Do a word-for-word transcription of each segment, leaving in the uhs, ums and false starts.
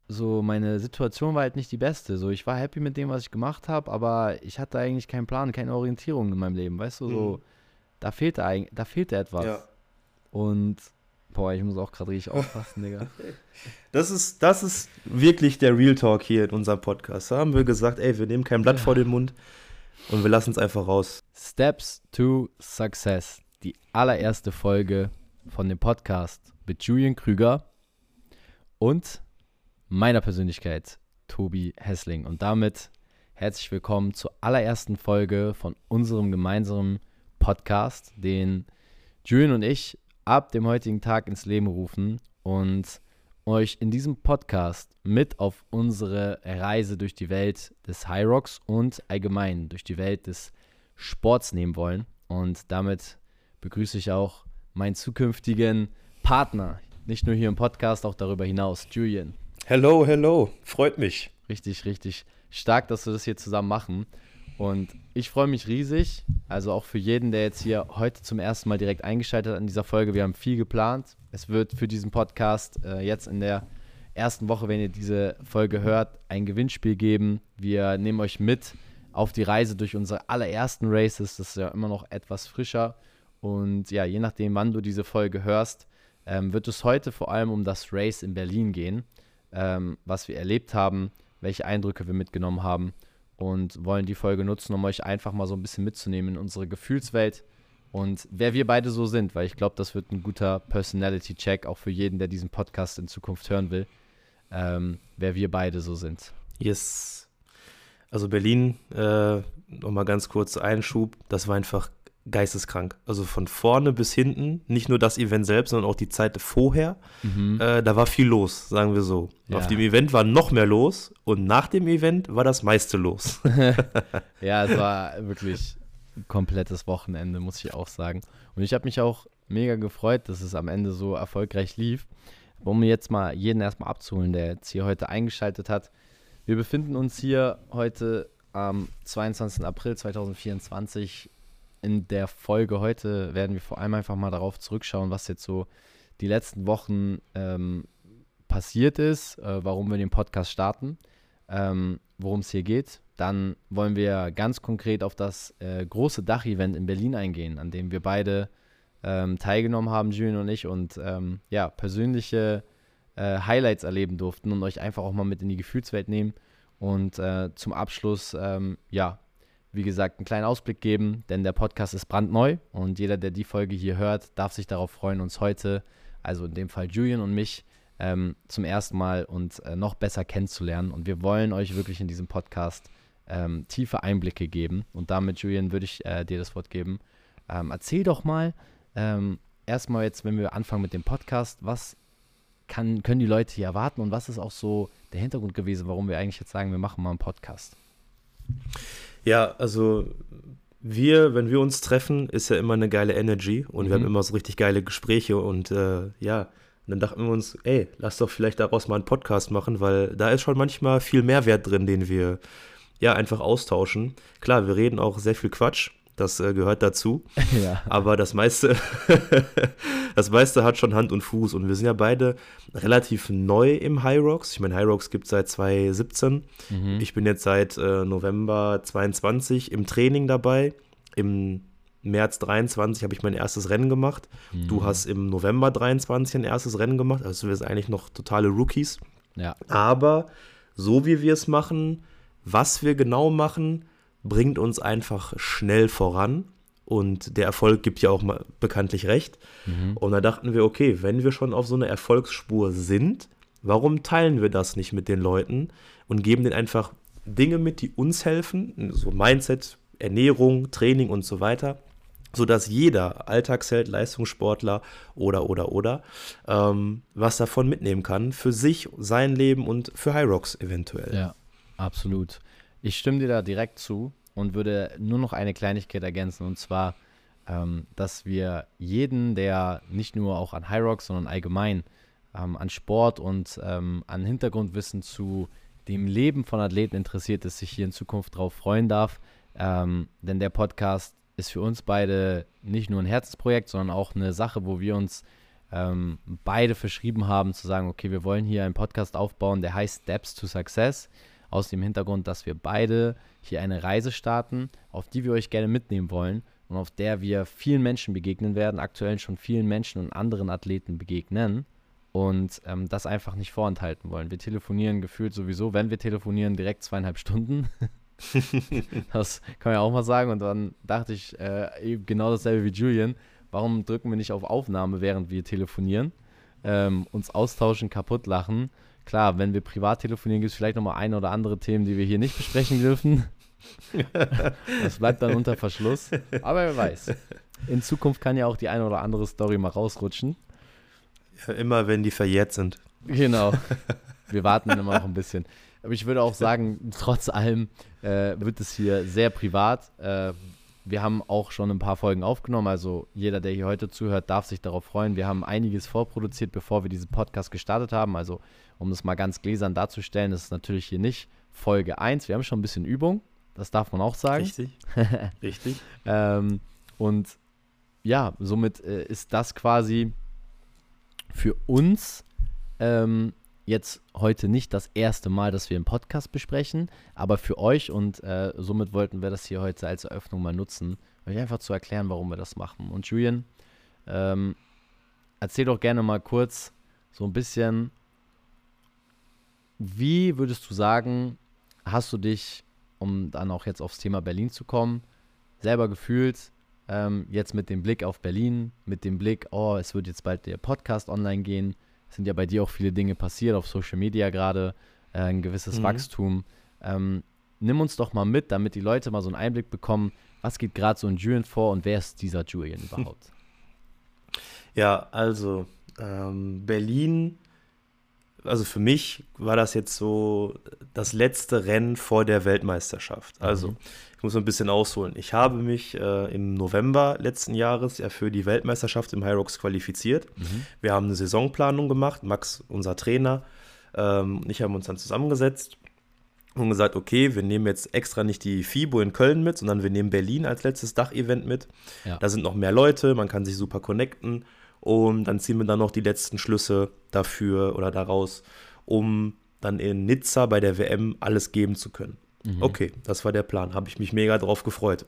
so meine Situation war halt nicht die beste. So, ich war happy mit dem, was ich gemacht habe, aber ich hatte eigentlich keinen Plan, keine Orientierung in meinem Leben. Weißt du, so, Mhm. da fehlte eigentlich, da fehlte Ja. etwas. Und, boah, ich muss auch gerade richtig aufpassen, Digga. Das ist, das ist wirklich der Real Talk hier in unserem Podcast. Da haben wir gesagt, ey, wir nehmen kein Blatt vor den Mund und wir lassen es einfach raus. Steps to Success. Die allererste Folge von dem Podcast mit Julian Krüger und meiner Persönlichkeit, Tobi Hessling. Und damit herzlich willkommen zur allerersten Folge von unserem gemeinsamen Podcast, den Julian und ich ab dem heutigen Tag ins Leben rufen und euch in diesem Podcast mit auf unsere Reise durch die Welt des High Rocks und allgemein durch die Welt des Sports nehmen wollen. Und damit begrüße ich auch meinen zukünftigen Partner, nicht nur hier im Podcast, auch darüber hinaus, Julian. Hello, hello, freut mich. Richtig, richtig stark, dass wir das hier zusammen machen. Und ich freue mich riesig, also auch für jeden, der jetzt hier heute zum ersten Mal direkt eingeschaltet hat an dieser Folge. Wir haben viel geplant. Es wird für diesen Podcast äh, jetzt in der ersten Woche, wenn ihr diese Folge hört, ein Gewinnspiel geben. Wir nehmen euch mit auf die Reise durch unsere allerersten Races. Das ist ja immer noch etwas frischer. Und ja, je nachdem, wann du diese Folge hörst, ähm, wird es heute vor allem um das Race in Berlin gehen, ähm, was wir erlebt haben, welche Eindrücke wir mitgenommen haben und wollen die Folge nutzen, um euch einfach mal so ein bisschen mitzunehmen in unsere Gefühlswelt und wer wir beide so sind, weil ich glaube, das wird ein guter Personality-Check, auch für jeden, der diesen Podcast in Zukunft hören will, ähm, wer wir beide so sind. Yes. Also Berlin, äh, nochmal ganz kurz Einschub, das war einfach geisteskrank. Also von vorne bis hinten, nicht nur das Event selbst, sondern auch die Zeit vorher. Mhm. Äh, da war viel los, sagen wir so. Ja. Auf dem Event war noch mehr los und nach dem Event war das meiste los. Ja, es war wirklich ein komplettes Wochenende, muss ich auch sagen. Und ich habe mich auch mega gefreut, dass es am Ende so erfolgreich lief. Um jetzt mal jeden erstmal abzuholen, der jetzt hier heute eingeschaltet hat. Wir befinden uns hier heute am zweiundzwanzigsten April zweitausendvierundzwanzig. In der Folge heute werden wir vor allem einfach mal darauf zurückschauen, was jetzt so die letzten Wochen ähm, passiert ist, äh, warum wir den Podcast starten, ähm, worum es hier geht. Dann wollen wir ganz konkret auf das äh, große Dach-Event in Berlin eingehen, an dem wir beide ähm, teilgenommen haben, Julian und ich, und ähm, ja, persönliche äh, Highlights erleben durften und euch einfach auch mal mit in die Gefühlswelt nehmen. Und äh, zum Abschluss, ähm, ja, wie gesagt, einen kleinen Ausblick geben, denn der Podcast ist brandneu und jeder, der die Folge hier hört, darf sich darauf freuen, uns heute, also in dem Fall Julian und mich, ähm, zum ersten Mal und äh, noch besser kennenzulernen. Und wir wollen euch wirklich in diesem Podcast ähm, tiefe Einblicke geben. Und damit, Julian, würde ich äh, dir das Wort geben. Ähm, erzähl doch mal, ähm, erstmal jetzt, wenn wir anfangen mit dem Podcast, was kann, können die Leute hier erwarten und was ist auch so der Hintergrund gewesen, warum wir eigentlich jetzt sagen, wir machen mal einen Podcast? Ja, also wir, wenn wir uns treffen, ist ja immer eine geile Energy und Mhm. wir haben immer so richtig geile Gespräche und äh, ja, und dann dachten wir uns, ey, lass doch vielleicht daraus mal einen Podcast machen, weil da ist schon manchmal viel Mehrwert drin, den wir ja einfach austauschen. Klar, wir reden auch sehr viel Quatsch, das äh, gehört dazu, Ja. aber das meiste, das meiste hat schon Hand und Fuß und wir sind ja beide relativ neu im High Rocks. Ich meine, High Rocks gibt es seit zwanzig siebzehn. Mhm. Ich bin jetzt seit äh, November zweiundzwanzig im Training dabei. Im März dreiundzwanzig habe ich mein erstes Rennen gemacht. Mhm. Du hast im November dreiundzwanzig ein erstes Rennen gemacht. Also wir sind eigentlich noch totale Rookies. Ja. Aber so wie wir es machen, was wir genau machen, bringt uns einfach schnell voran. Und der Erfolg gibt ja auch mal bekanntlich recht. Mhm. Und da dachten wir, okay, wenn wir schon auf so einer Erfolgsspur sind, warum teilen wir das nicht mit den Leuten und geben denen einfach Dinge mit, die uns helfen, so Mindset, Ernährung, Training und so weiter, sodass jeder Alltagsheld, Leistungssportler oder, oder, oder, ähm, was davon mitnehmen kann für sich, sein Leben und für High Rocks eventuell. Ja, absolut. Ich stimme dir da direkt zu und würde nur noch eine Kleinigkeit ergänzen, und zwar, ähm, dass wir jeden, der nicht nur auch an High Rocks, sondern allgemein ähm, an Sport und ähm, an Hintergrundwissen zu dem Leben von Athleten interessiert ist, sich hier in Zukunft drauf freuen darf. Ähm, denn der Podcast ist für uns beide nicht nur ein Herzensprojekt, sondern auch eine Sache, wo wir uns ähm, beide verschrieben haben, zu sagen, okay, wir wollen hier einen Podcast aufbauen, der heißt Steps to Success, aus dem Hintergrund, dass wir beide hier eine Reise starten, auf die wir euch gerne mitnehmen wollen und auf der wir vielen Menschen begegnen werden, aktuell schon vielen Menschen und anderen Athleten begegnen und ähm, das einfach nicht vorenthalten wollen. Wir telefonieren gefühlt sowieso, wenn wir telefonieren, direkt zweieinhalb Stunden. Das kann man ja auch mal sagen. Und dann dachte ich, äh, eben genau dasselbe wie Julian, warum drücken wir nicht auf Aufnahme, während wir telefonieren, ähm, uns austauschen, kaputt lachen. Klar, wenn wir privat telefonieren, gibt es vielleicht nochmal ein oder andere Themen, die wir hier nicht besprechen dürfen. Das bleibt dann unter Verschluss. Aber wer weiß. In Zukunft kann ja auch die eine oder andere Story mal rausrutschen. Ja, immer wenn die verjährt sind. Genau. Wir warten dann immer noch ein bisschen. Aber ich würde auch sagen, trotz allem äh, wird es hier sehr privat. Äh, wir haben auch schon ein paar Folgen aufgenommen, also jeder, der hier heute zuhört, darf sich darauf freuen. Wir haben einiges vorproduziert, bevor wir diesen Podcast gestartet haben. Also um das mal ganz gläsern darzustellen, das ist natürlich hier nicht Folge eins. Wir haben schon ein bisschen Übung, das darf man auch sagen. Richtig, richtig. ähm, und ja, somit äh, ist das quasi für uns ähm, jetzt heute nicht das erste Mal, dass wir einen Podcast besprechen, aber für euch und äh, somit wollten wir das hier heute als Eröffnung mal nutzen, euch einfach zu erklären, warum wir das machen. Und Julian, ähm, erzähl doch gerne mal kurz so ein bisschen, wie würdest du sagen, hast du dich, um dann auch jetzt aufs Thema Berlin zu kommen, selber gefühlt, ähm, jetzt mit dem Blick auf Berlin, mit dem Blick, oh, es wird jetzt bald der Podcast online gehen, es sind ja bei dir auch viele Dinge passiert, auf Social Media gerade, äh, ein gewisses mhm. Wachstum. Ähm, nimm uns doch mal mit, damit die Leute mal so einen Einblick bekommen, was geht gerade so in Julian vor und wer ist dieser Julian überhaupt? Ja, also ähm, Berlin, also für mich war das jetzt so das letzte Rennen vor der Weltmeisterschaft. Also mhm. ich muss ein bisschen ausholen. Ich habe mich äh, im November letzten Jahres ja für die Weltmeisterschaft im Hyrox qualifiziert. Mhm. Wir haben eine Saisonplanung gemacht. Max, unser Trainer, ähm, und ich haben uns dann zusammengesetzt und gesagt, okay, wir nehmen jetzt extra nicht die FIBO in Köln mit, sondern wir nehmen Berlin als letztes Dachevent mit. Ja. Da sind noch mehr Leute, man kann sich super connecten. Und dann ziehen wir dann noch die letzten Schlüsse dafür oder daraus, um dann in Nizza bei der W M alles geben zu können. Mhm. Okay, das war der Plan. Habe ich mich mega drauf gefreut.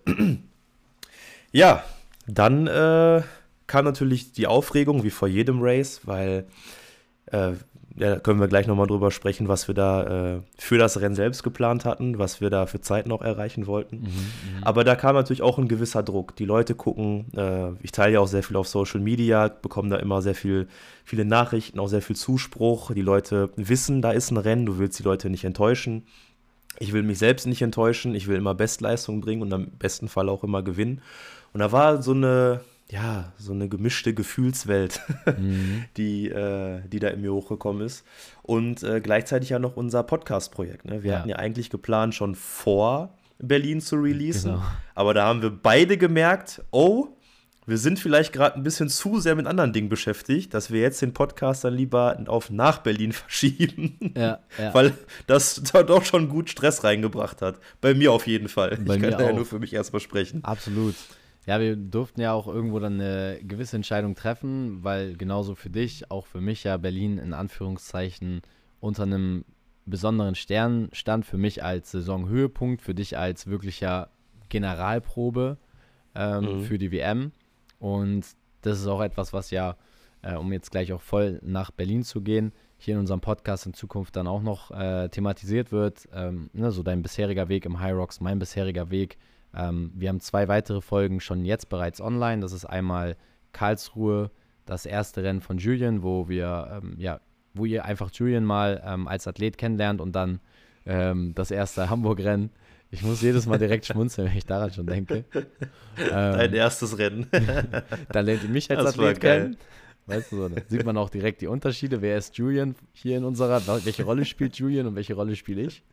Ja, dann äh, kam natürlich die Aufregung, wie vor jedem Race, weil äh, ja, da können wir gleich nochmal drüber sprechen, was wir da äh, für das Rennen selbst geplant hatten, was wir da für Zeit noch erreichen wollten. Mhm, Aber da kam natürlich auch ein gewisser Druck. Die Leute gucken, äh, ich teile ja auch sehr viel auf Social Media, bekomme da immer sehr viel, viele Nachrichten, auch sehr viel Zuspruch. Die Leute wissen, da ist ein Rennen, du willst die Leute nicht enttäuschen. Ich will mich selbst nicht enttäuschen, ich will immer Bestleistung bringen und am besten Fall auch immer gewinnen. Und da war so eine... ja, so eine gemischte Gefühlswelt, mhm. die, äh, die da in mir hochgekommen ist. Und äh, gleichzeitig ja noch unser Podcast-Projekt. Ne? Wir ja. hatten ja eigentlich geplant, schon vor Berlin zu releasen. Genau. Aber da haben wir beide gemerkt, oh, wir sind vielleicht gerade ein bisschen zu sehr mit anderen Dingen beschäftigt, dass wir jetzt den Podcast dann lieber auf nach Berlin verschieben. Ja, ja. Weil das da doch schon gut Stress reingebracht hat. Bei mir auf jeden Fall. Bei ich mir kann da ja auch. nur für mich erstmal sprechen. Absolut. Ja, wir durften ja auch irgendwo dann eine gewisse Entscheidung treffen, weil genauso für dich, auch für mich ja Berlin in Anführungszeichen unter einem besonderen Stern stand, für mich als Saisonhöhepunkt, für dich als wirklicher Generalprobe ähm, mhm. für die W M. Und das ist auch etwas, was ja, äh, um jetzt gleich auch voll nach Berlin zu gehen, hier in unserem Podcast in Zukunft dann auch noch äh, thematisiert wird. Ähm, ne, so dein bisheriger Weg im Hyrox, mein bisheriger Weg. Ähm, wir haben zwei weitere Folgen schon jetzt bereits online. Das ist einmal Karlsruhe, das erste Rennen von Julian, wo wir, ähm, ja, wo ihr einfach Julian mal ähm, als Athlet kennenlernt und dann ähm, das erste Hamburg-Rennen. Ich muss jedes Mal direkt schmunzeln, wenn ich daran schon denke. Dein ähm, erstes Rennen. Da lernt ihr mich als das Athlet kennen. Weißt du, so, da sieht man auch direkt die Unterschiede. Wer ist Julian hier in unserer, welche Rolle spielt Julian und welche Rolle spiele ich?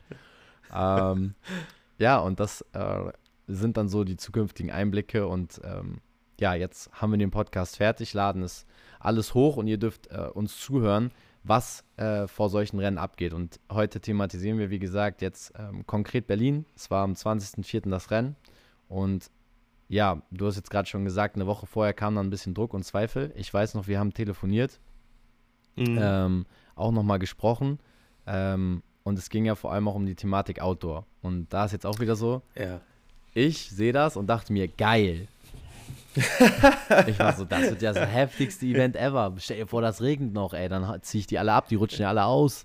Ähm, ja, und das äh, sind dann so die zukünftigen Einblicke und ähm, ja, jetzt haben wir den Podcast fertig, laden es alles hoch und ihr dürft äh, uns zuhören, was äh, vor solchen Rennen abgeht. Und heute thematisieren wir, wie gesagt, jetzt ähm, konkret Berlin. Es war am zwanzigsten vierten das Rennen und ja, du hast jetzt gerade schon gesagt, eine Woche vorher kam dann ein bisschen Druck und Zweifel. Ich weiß noch, wir haben telefoniert, Mhm. ähm, auch nochmal gesprochen. Ähm, und es ging ja vor allem auch um die Thematik Outdoor. Und da ist jetzt auch wieder so, Ja. ich sehe das und dachte mir, geil. Ich war so, das wird ja das heftigste Event ever. Stell dir vor, das regnet noch, ey, dann ziehe ich die alle ab, die rutschen ja alle aus.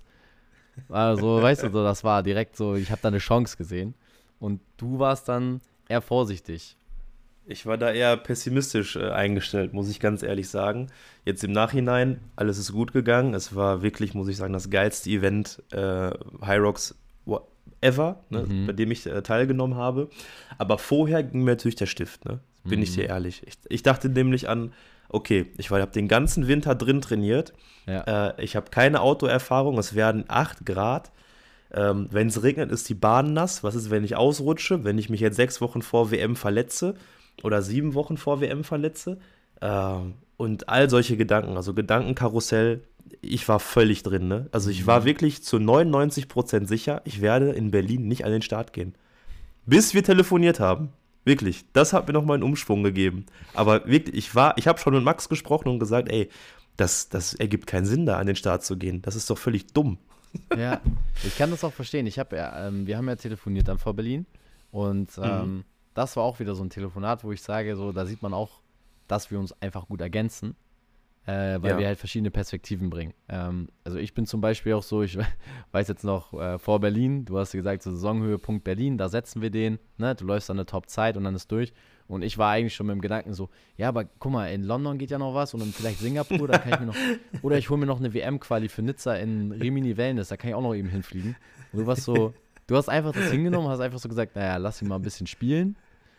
Also, weißt du, so, das war direkt so, ich habe da eine Chance gesehen. Und du warst dann eher vorsichtig. Ich war da eher pessimistisch äh, eingestellt, muss ich ganz ehrlich sagen. Jetzt im Nachhinein, alles ist gut gegangen. Es war wirklich, muss ich sagen, das geilste Event äh, High Rocks wa- ever, ne, Mhm. bei dem ich äh, teilgenommen habe. Aber vorher ging mir natürlich der Stift, ne? Bin ich Mhm. dir ehrlich. Ich, ich dachte nämlich an, okay, ich habe den ganzen Winter drin trainiert. Ja. Äh, ich habe keine Autoerfahrung, es werden acht Grad. Ähm, wenn es regnet, ist die Bahn nass. Was ist, wenn ich ausrutsche? Wenn ich mich jetzt sechs Wochen vor W M verletze oder sieben Wochen vor W M verletze? Ähm, und all solche Gedanken, also Gedankenkarussell, ich war völlig drin. Ne? Also ich war Mhm. wirklich zu neunundneunzig Prozent sicher, ich werde in Berlin nicht an den Start gehen. Bis wir telefoniert haben. Wirklich, das hat mir nochmal einen Umschwung gegeben. Aber wirklich, ich war, ich habe schon mit Max gesprochen und gesagt, ey, das, das ergibt keinen Sinn, da an den Start zu gehen. Das ist doch völlig dumm. Ja, ich kann das auch verstehen. Ich habe ja, ähm, wir haben ja telefoniert dann vor Berlin und ähm, das war auch wieder so ein Telefonat, wo ich sage, so, da sieht man auch, dass wir uns einfach gut ergänzen, äh, weil Ja. wir halt verschiedene Perspektiven bringen. Ähm, also ich bin zum Beispiel auch so, ich weiß jetzt noch äh, vor Berlin, du hast gesagt, so Saisonhöhepunkt Berlin, da setzen wir den, ne? Du läufst dann eine Top-Zeit und dann ist durch. Und ich war eigentlich schon mit dem Gedanken so, ja, aber guck mal, in London geht ja noch was und dann vielleicht Singapur, da kann ich mir noch, oder ich hole mir noch eine W M-Quali für Nizza in Rimini Wellness, da kann ich auch noch eben hinfliegen. Und du warst so, du hast einfach das hingenommen, hast einfach so gesagt, naja, lass ihn mal ein bisschen spielen.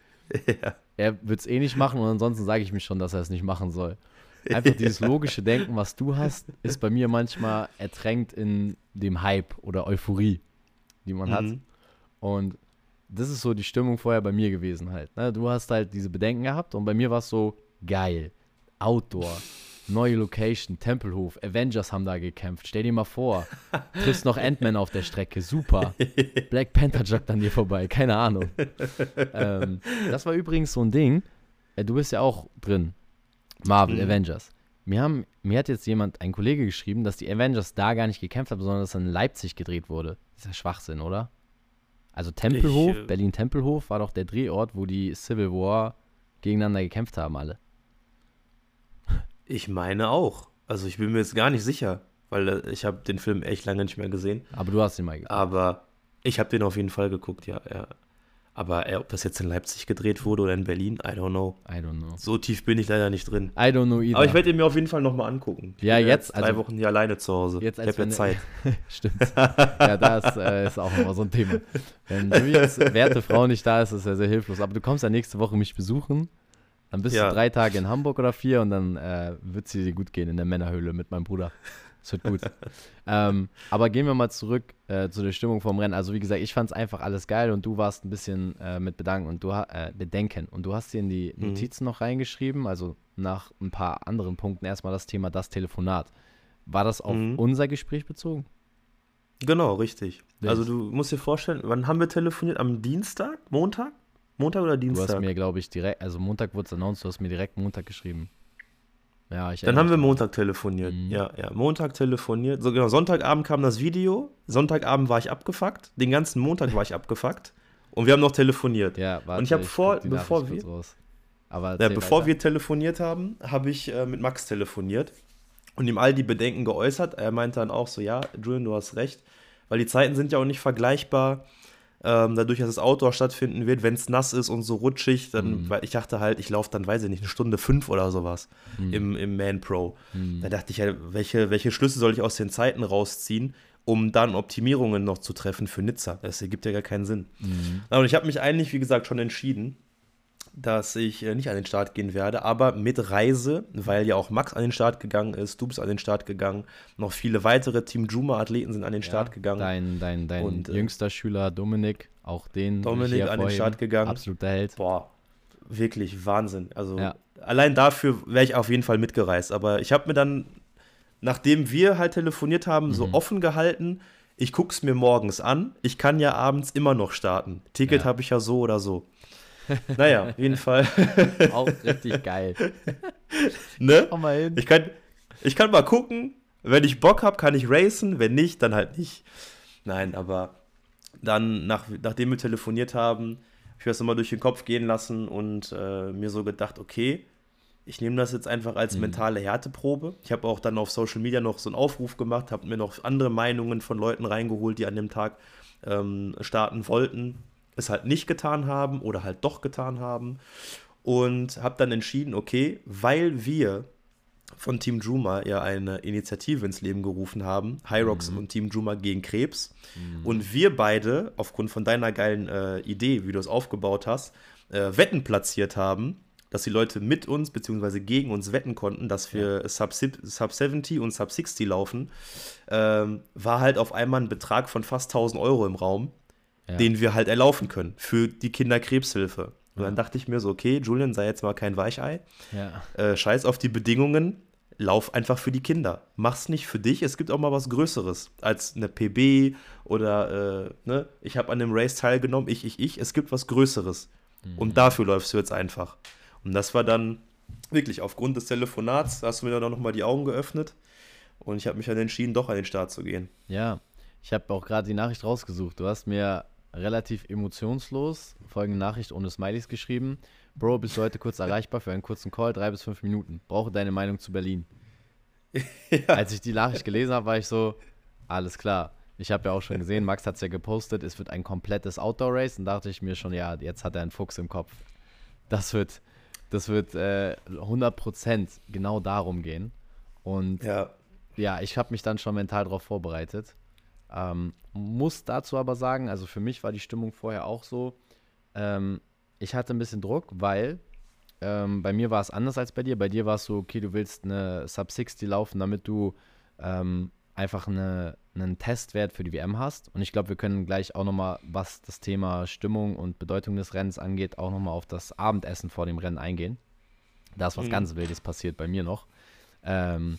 Ja. Er wird es eh nicht machen und ansonsten sage ich mir schon, dass er es nicht machen soll. Einfach dieses logische Denken, was du hast, ist bei mir manchmal ertränkt in dem Hype oder Euphorie, die man hat. Mhm. Und das ist so die Stimmung vorher bei mir gewesen halt. Ne? Du hast halt diese Bedenken gehabt und bei mir war es so geil. Outdoor, neue Location, Tempelhof, Avengers haben da gekämpft. Stell dir mal vor, triffst noch Ant-Man auf der Strecke, super. Black Panther joggt an dir vorbei, keine Ahnung. Ähm, das war übrigens so ein Ding, äh, du bist ja auch drin, Marvel, Mhm. Avengers. Mir, haben, mir hat jetzt jemand, ein Kollege geschrieben, dass die Avengers da gar nicht gekämpft haben, sondern dass in Leipzig gedreht wurde. Das ist ja Schwachsinn, oder? Also Tempelhof, Ich, äh, Berlin-Tempelhof war doch der Drehort, wo die Civil War gegeneinander gekämpft haben alle. Ich meine auch. Also ich bin mir jetzt gar nicht sicher, weil äh, ich habe den Film echt lange nicht mehr gesehen. Aber du hast ihn mal geguckt. Aber ich habe den auf jeden Fall geguckt, ja. ja. Aber äh, ob das jetzt in Leipzig gedreht wurde oder in Berlin, I don't know. I don't know. So tief bin ich leider nicht drin. I don't know either. Aber ich werde ihn mir auf jeden Fall nochmal angucken. Ich Ja, bin jetzt, drei also- Wochen hier alleine zu Hause. Jetzt ich als habe ja wenn- Zeit. Stimmt. Ja, das äh, ist auch immer so ein Thema. Wenn Julians werte Frau nicht da ist, ist er sehr hilflos. Aber du kommst ja nächste Woche mich besuchen. Dann bist Ja. du drei Tage in Hamburg oder vier und dann äh, wird es dir gut gehen in der Männerhöhle mit meinem Bruder. Das wird gut. ähm, aber gehen wir mal zurück äh, zu der Stimmung vom Rennen. Also wie gesagt, ich fand es einfach alles geil und du warst ein bisschen äh, mit Bedanken und du ha- äh, Bedenken. Und du hast dir in die Mhm. Notizen noch reingeschrieben, also nach ein paar anderen Punkten erstmal das Thema, das Telefonat. War das auf Mhm. unser Gespräch bezogen? Genau, richtig. Ja. Also du musst dir vorstellen, wann haben wir telefoniert? Am Dienstag? Montag? Montag oder Du Dienstag? hast mir, glaube ich, direkt, also Montag wurde es announced, du hast mir direkt Montag geschrieben. Ja, ich Dann erinnere haben wir mich. Montag telefoniert. Mhm. Ja, ja, Montag telefoniert. So genau, Sonntagabend kam das Video. Sonntagabend war ich abgefuckt. Den ganzen Montag war ich abgefuckt. Und wir haben noch telefoniert. Ja, warte, Und ich hab vor- guck die bevor Nachricht wir- kurz raus. Aber Ja, erzähl bevor weiter. wir telefoniert haben, habe ich äh, mit Max telefoniert und ihm all die Bedenken geäußert. Er meinte dann auch so, ja, Julian, du hast recht, weil die Zeiten sind ja auch nicht vergleichbar. Ähm, dadurch, dass es Outdoor stattfinden wird, wenn es nass ist und so rutschig, dann, Mhm. weil ich dachte halt, ich laufe dann, weiß ich nicht, eine Stunde fünf oder sowas Mhm. im, im Man Pro. Mhm. Da dachte ich ja, welche, welche Schlüsse soll ich aus den Zeiten rausziehen, um dann Optimierungen noch zu treffen für Nizza? Das ergibt ja gar keinen Sinn. Mhm. Na, und ich habe mich eigentlich, wie gesagt, schon entschieden, dass ich äh, nicht an den Start gehen werde, aber mit Reise, weil ja auch Max an den Start gegangen ist, du bist an den Start gegangen, noch viele weitere Team Juma-Athleten sind an den Start Ja, gegangen. Dein, dein, dein Und, äh, jüngster Schüler Dominik, auch den will ich Dominik hier an den hervorheben. Start gegangen. Absoluter Held. Boah, wirklich Wahnsinn. Also Ja. allein dafür wäre ich auf jeden Fall mitgereist. Aber ich habe mir dann, nachdem wir halt telefoniert haben, so Mhm. offen gehalten, ich gucke es mir morgens an. Ich kann ja abends immer noch starten. Ticket Ja. habe ich ja so oder so. Naja, auf jeden Fall. Auch richtig geil. Ne? Komm mal hin. Ich kann, ich kann mal gucken, wenn ich Bock habe, kann ich racen, wenn nicht, dann halt nicht. Nein, aber dann, nach, nachdem wir telefoniert haben, habe ich das immer durch den Kopf gehen lassen und äh, mir so gedacht, okay, ich nehme das jetzt einfach als Mhm. mentale Härteprobe. Ich habe auch dann auf Social Media noch so einen Aufruf gemacht, habe mir noch andere Meinungen von Leuten reingeholt, die an dem Tag ähm, starten wollten, es halt nicht getan haben oder halt doch getan haben. Und habe dann entschieden, okay, weil wir von Team Juma ja eine Initiative ins Leben gerufen haben, Hyrox Mhm. und Team Juma gegen Krebs, Mhm. und wir beide, aufgrund von deiner geilen äh, Idee, wie du es aufgebaut hast, äh, Wetten platziert haben, dass die Leute mit uns bzw. gegen uns wetten konnten, dass wir Sub, Sub siebzig und Sub sechzig laufen, ähm, war halt auf einmal ein Betrag von fast tausend Euro im Raum, Ja. den wir halt erlaufen können für die Kinderkrebshilfe. Und Ja. dann dachte ich mir so, okay, Julian, sei jetzt mal kein Weichei, Ja. äh, scheiß auf die Bedingungen, lauf einfach für die Kinder. Mach's nicht für dich, es gibt auch mal was Größeres als eine P B oder, äh, ne, ich habe an dem Race teilgenommen, ich, ich, ich, es gibt was Größeres. Mhm. Und dafür läufst du jetzt einfach. Und das war dann wirklich aufgrund des Telefonats, hast du mir dann auch nochmal die Augen geöffnet und ich habe mich dann entschieden, doch an den Start zu gehen. Ja, ich habe auch gerade die Nachricht rausgesucht. Du hast mir relativ emotionslos folgende Nachricht ohne Smileys geschrieben. Bro, bist du heute kurz erreichbar für einen kurzen Call? Drei bis fünf Minuten. Brauche deine Meinung zu Berlin. Als ich die Nachricht gelesen habe, war ich so, alles klar. Ich habe ja auch schon gesehen, Max hat es ja gepostet, es wird ein komplettes Outdoor-Race. Und dachte ich mir schon, ja, jetzt hat er einen Fuchs im Kopf. Das wird, das wird äh, hundert Prozent genau darum gehen. Und Ja, ja, ich habe mich dann schon mental darauf vorbereitet. Ähm, muss dazu aber sagen, also für mich war die Stimmung vorher auch so, ähm, ich hatte ein bisschen Druck, weil ähm, bei mir war es anders als bei dir. Bei dir war es so, okay, du willst eine Sub sechzig laufen, damit du ähm, einfach eine, einen Testwert für die W M hast. Und ich glaube, wir können gleich auch nochmal, was das Thema Stimmung und Bedeutung des Rennens angeht, auch nochmal auf das Abendessen vor dem Rennen eingehen. Da ist was Mhm. ganz Wildes passiert bei mir noch. Ähm,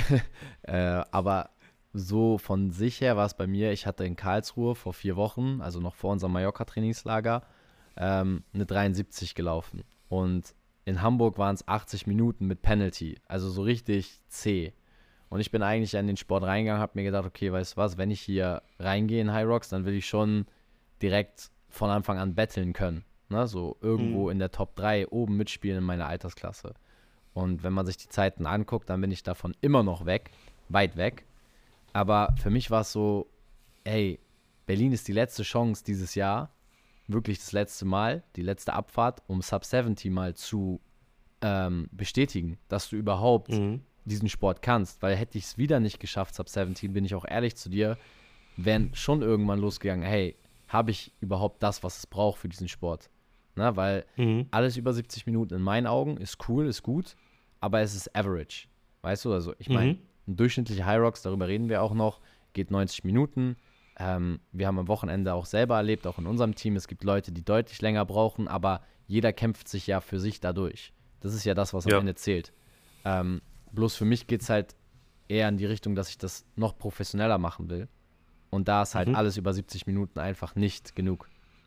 äh, aber so von sich her war es bei mir, ich hatte in Karlsruhe vor vier Wochen, also noch vor unserem Mallorca-Trainingslager, ähm, eine dreiundsiebzig gelaufen. Und in Hamburg waren es achtzig Minuten mit Penalty, also so richtig zäh. Und ich bin eigentlich in den Sport reingegangen, habe mir gedacht, okay, weißt du was, wenn ich hier reingehe in Hyrox, dann will ich schon direkt von Anfang an betteln können. Ne? So irgendwo Mhm. in der Top drei oben mitspielen in meiner Altersklasse. Und wenn man sich die Zeiten anguckt, dann bin ich davon immer noch weg, weit weg. Aber für mich war es so, ey, Berlin ist die letzte Chance dieses Jahr, wirklich das letzte Mal, die letzte Abfahrt, um Sub siebzig mal zu ähm, bestätigen, dass du überhaupt Mhm. diesen Sport kannst. Weil hätte ich es wieder nicht geschafft, Sub siebzehn, bin ich auch ehrlich zu dir, wären schon irgendwann losgegangen, hey, habe ich überhaupt das, was es braucht für diesen Sport? Na, weil Mhm. alles über siebzig Minuten in meinen Augen ist cool, ist gut, aber es ist average. Weißt du, also ich meine, Mhm. ein durchschnittlicher Hyrox, darüber reden wir auch noch, geht neunzig Minuten. Ähm, wir haben am Wochenende auch selber erlebt, auch in unserem Team, es gibt Leute, die deutlich länger brauchen, aber jeder kämpft sich ja für sich dadurch. Das ist ja das, was am Ja. Ende zählt. Ähm, bloß für mich geht es halt eher in die Richtung, dass ich das noch professioneller machen will. Und da ist halt Mhm. alles über siebzig Minuten einfach nicht genug.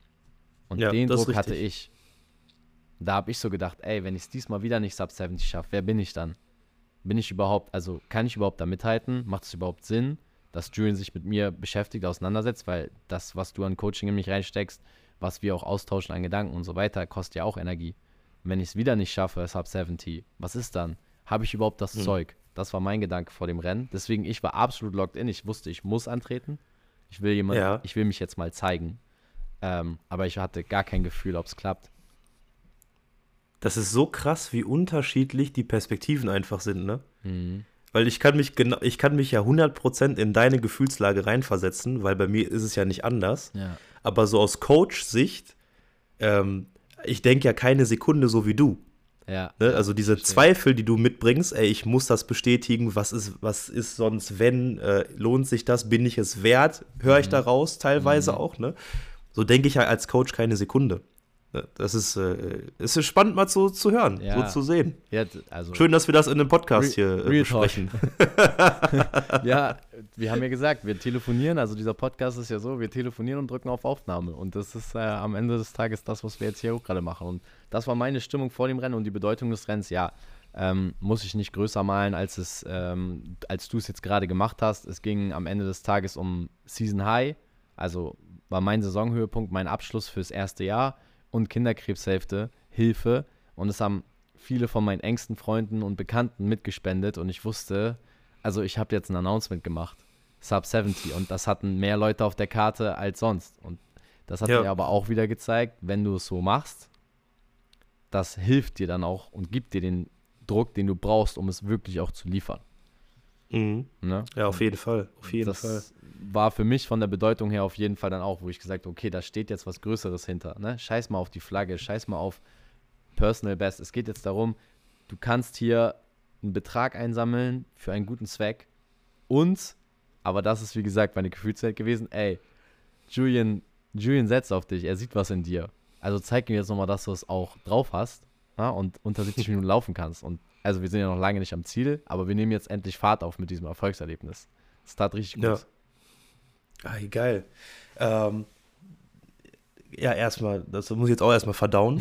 Und Ja, den das ist Druck hatte richtig. ich. Da habe ich so gedacht, ey, wenn ich es diesmal wieder nicht Sub siebzig schaffe, wer bin ich dann? Bin ich überhaupt, also kann ich überhaupt da mithalten? Macht es überhaupt Sinn, dass Julian sich mit mir beschäftigt, auseinandersetzt? Weil das, was du an Coaching in mich reinsteckst, was wir auch austauschen an Gedanken und so weiter, kostet ja auch Energie. Und wenn ich es wieder nicht schaffe, Sub siebzig, was ist dann? Habe ich überhaupt das Hm. Zeug? Das war mein Gedanke vor dem Rennen. Deswegen, ich war absolut locked in. Ich wusste, ich muss antreten. Ich will jemand, Ja. ich will mich jetzt mal zeigen. Ähm, aber ich hatte gar kein Gefühl, ob es klappt. Das ist so krass, wie unterschiedlich die Perspektiven einfach sind, ne? Mhm. Weil ich kann mich genau, ich kann mich ja hundert Prozent in deine Gefühlslage reinversetzen, weil bei mir ist es ja nicht anders. Ja. Aber so aus Coach-Sicht, ähm, ich denke ja keine Sekunde so wie du. Ja. Ne? Also diese verstehe. Zweifel, die du mitbringst, ey, ich muss das bestätigen, was ist, was ist sonst, wenn, äh, lohnt sich das, bin ich es wert, höre ich Mhm. da raus, teilweise Mhm. auch, ne? So denke ich ja als Coach keine Sekunde. Das ist, äh, es ist spannend mal zu, zu hören, Ja. so zu sehen. Ja, also Schön, dass wir das in einem Podcast Re- hier äh, Real Talk. besprechen. Ja, wir haben ja gesagt, wir telefonieren, also dieser Podcast ist ja so, wir telefonieren und drücken auf Aufnahme und das ist äh, am Ende des Tages das, was wir jetzt hier auch gerade machen und das war meine Stimmung vor dem Rennen und die Bedeutung des Rennens, ja, ähm, muss ich nicht größer malen, als es, ähm, als du es jetzt gerade gemacht hast. Es ging am Ende des Tages um Season High, also war mein Saisonhöhepunkt, mein Abschluss fürs erste Jahr und Kinderkrebshilfe, Hilfe und es haben viele von meinen engsten Freunden und Bekannten mitgespendet und ich wusste, also ich habe jetzt ein Announcement gemacht, Sub siebzig und das hatten mehr Leute auf der Karte als sonst und das hat Ja. mir aber auch wieder gezeigt, wenn du es so machst, das hilft dir dann auch und gibt dir den Druck, den du brauchst, um es wirklich auch zu liefern. Mhm. Ne? Ja, auf jeden Fall. Auf jeden das Fall. war für mich von der Bedeutung her auf jeden Fall dann auch, wo ich gesagt habe, okay, da steht jetzt was Größeres hinter. Ne? Scheiß mal auf die Flagge, scheiß mal auf Personal Best. Es geht jetzt darum, du kannst hier einen Betrag einsammeln für einen guten Zweck und, aber das ist wie gesagt meine Gefühlswelt gewesen, ey, Julian, Julian setzt auf dich, er sieht was in dir. Also zeig ihm jetzt nochmal, dass du es auch drauf hast, ja, und unter siebzig Minuten laufen kannst. Und also wir sind ja noch lange nicht am Ziel, aber wir nehmen jetzt endlich Fahrt auf mit diesem Erfolgserlebnis. Das tat richtig gut. Ja. Ah, geil. Ähm, ja, erstmal, das muss ich jetzt auch erstmal verdauen.